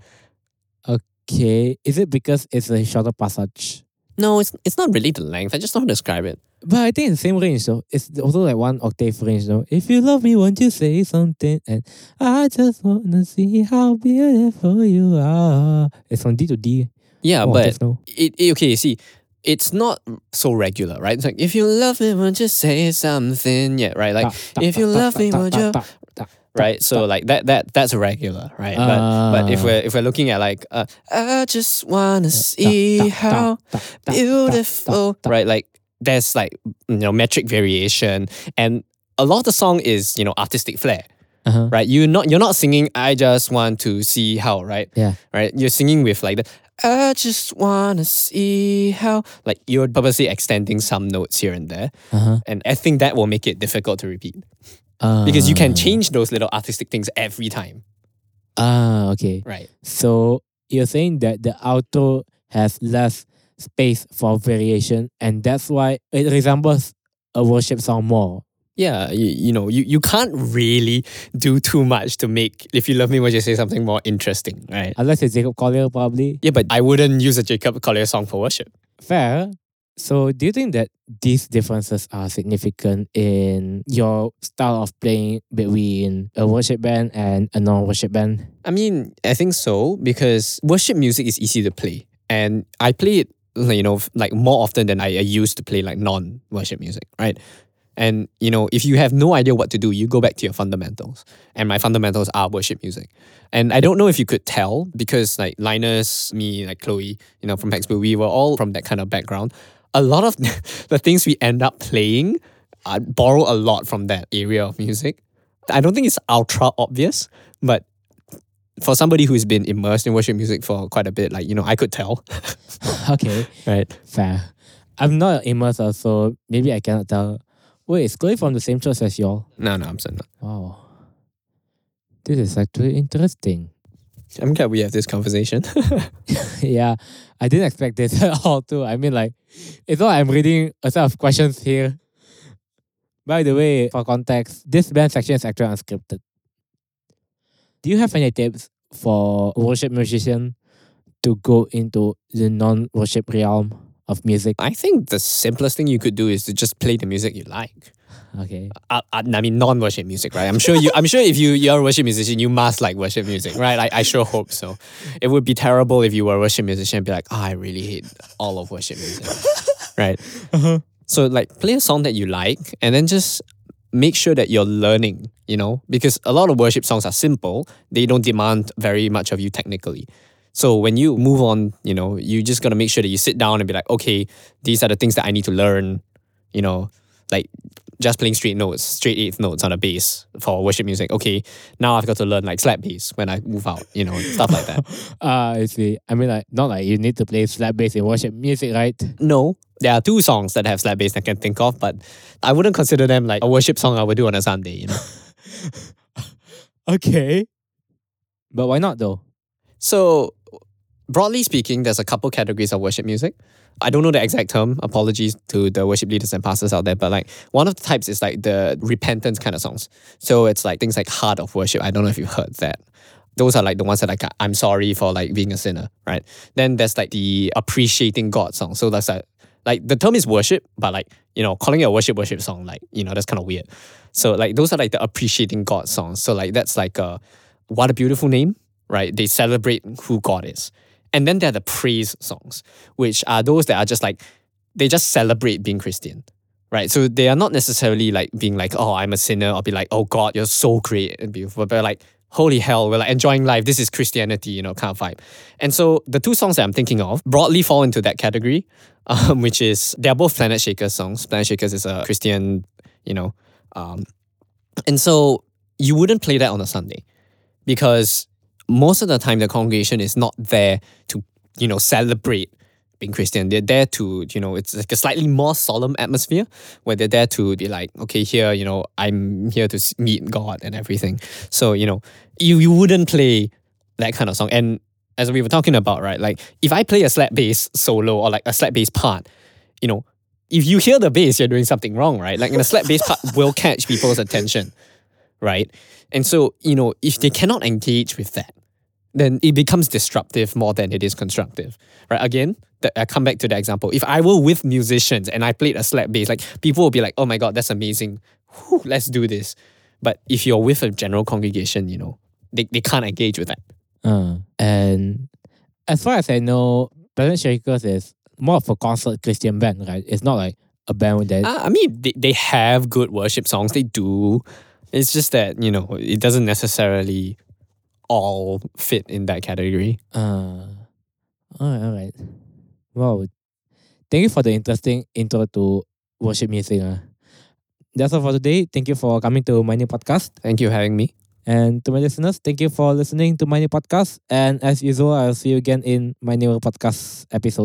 Okay. Is it because it's a shorter passage?
No, it's it's not really the length. I just don't know how to describe it.
But I think it's the same range though. It's also like one octave range though. If you love me, won't you say something? And I just wanna see how beautiful you are. It's from D to D.
Yeah,
Oh,
but
there's no-
it, it okay, see, it's not so regular, right? It's like if you love me, won't you say something? Yeah, right. Like
Ta- ta-
if you
ta-
love
ta-
me,
ta-
won't
ta-
you?
ta- ta-
Right,
ta-
so
ta-
like that that that's regular, right? But but if
Ah.
we're if we're looking at like uh, I just wanna see
ta- ta-
how
ta- ta-
beautiful,
ta- ta-
right? Like there's like you know metric variation, and a lot of the song is you know artistic flair,
Uh-huh.
right? You not you're not singing I just want to see how, right?
Yeah.
Right, you're singing with like the I just wanna see how, like you're purposely extending some notes here and there,
Uh-huh.
and I think that will make it difficult to repeat. Because you can change those little artistic things every time.
Ah, okay.
Right.
So you're saying that the outro has less space for variation, and that's why it resembles a worship song more.
Yeah, you, you know, you, you can't really do too much to make If You Love Me, Would You Say Something more interesting, right?
Unless it's Jacob Collier, probably.
Yeah, but I wouldn't use a Jacob Collier song for worship.
Fair. So do you think that these differences are significant in your style of playing between a worship band and a non-worship band?
I mean, I think so, because worship music is easy to play. And I play it, you know, like more often than I, I used to play like non-worship music, right? And, you know, if you have no idea what to do, you go back to your fundamentals. And my fundamentals are worship music. And I don't know if you could tell, because like Linus, me, like Chloe, you know, from Hexbill, we were all from that kind of background. A lot of the things we end up playing I borrow a lot from that area of music. I don't think it's ultra obvious, but for somebody who's been immersed in worship music for quite a bit, like, you know, I could tell.
Okay,
Right.
fair. I'm not an immerser, so maybe I cannot tell. Wait, is Chloe from the same church as y'all?
No, no, I'm saying not.
Wow. This is actually interesting.
I'm glad we have this conversation.
Yeah, I didn't expect this at all too. I mean, like, it's not like I'm reading a set of questions here. By the way, for context, this band section is actually unscripted. Do you have any tips for worship musician to go into the non-worship realm of music?
I think the simplest thing you could do is to just play the music you like.
Okay.
I, I, I mean, non-worship music, right? I'm sure you. I'm sure if you you're a worship musician, you must like worship music, right? I, I sure hope so. It would be terrible if you were a worship musician and be like, oh, I really hate all of worship music, right?
Uh-huh.
So like, play a song that you like, and then just make sure that you're learning. You know, because a lot of worship songs are simple. They don't demand very much of you technically. So when you move on, you know, you just gotta make sure that you sit down and be like, okay, these are the things that I need to learn. You know, like just playing straight notes, straight eighth notes on a bass for worship music. Okay, now I've got to learn like slap bass when I move out, you know, stuff like that.
Ah, I see. I mean, like, not like you need to play slap bass in worship music, right?
No, there are two songs that have slap bass that I can think of, but I wouldn't consider them like a worship song I would do on a Sunday, you know.
Okay. But why not though?
So, broadly speaking, there's a couple categories of worship music. I don't know the exact term. Apologies to the worship leaders and pastors out there, but like one of the types is like the repentance kind of songs. So it's like things like Heart of Worship. I don't know if you've heard that. Those are like the ones that like I'm sorry for like being a sinner, right? Then there's like the appreciating God song. So that's like like the term is worship, but like, you know, calling it a worship worship song, like, you know, that's kind of weird. So like those are like the appreciating God songs. So like that's like a what a beautiful name, right? They celebrate who God is. And then there are the praise songs, which are those that are just like, they just celebrate being Christian, right? So they are not necessarily like being like, oh, I'm a sinner, or be like, oh God, you're so great and beautiful. But like, holy hell, we're like enjoying life. This is Christianity, you know, kind of vibe. And so the two songs that I'm thinking of broadly fall into that category, um, which is, they're both Planet Shakers songs. Planet Shakers is a Christian, you know, um, and so you wouldn't play that on a Sunday because most of the time the congregation is not there to, you know, celebrate being Christian. They're there to, you know, it's like a slightly more solemn atmosphere where they're there to be like, okay, here, you know, I'm here to meet God and everything. So, you know, you, you wouldn't play that kind of song. And as we were talking about, right, like if I play a slap bass solo or like a slap bass part, you know, if you hear the bass, you're doing something wrong, right? Like in a slap bass part will catch people's attention, right? And so, you know, if they cannot engage with that, then it becomes disruptive more than it is constructive, right? Again, the, I come back to the example. If I were with musicians and I played a slap bass, like people will be like, oh my God, that's amazing. Whew, let's do this. But if you're with a general congregation, you know, they, they can't engage with that.
Uh, and as far as I know, Planet Shakers is more of a concert Christian band, right? It's not like a band that...
Uh, I mean, they, they have good worship songs. They do. It's just that, you know, it doesn't necessarily all fit in that category.
Uh, alright, alright. Wow. Thank you for the interesting intro to worship music. Uh. That's all for today. Thank you for coming to my new podcast.
Thank you for having me.
And to my listeners, thank you for listening to my new podcast. And as usual, I'll see you again in my new podcast episode.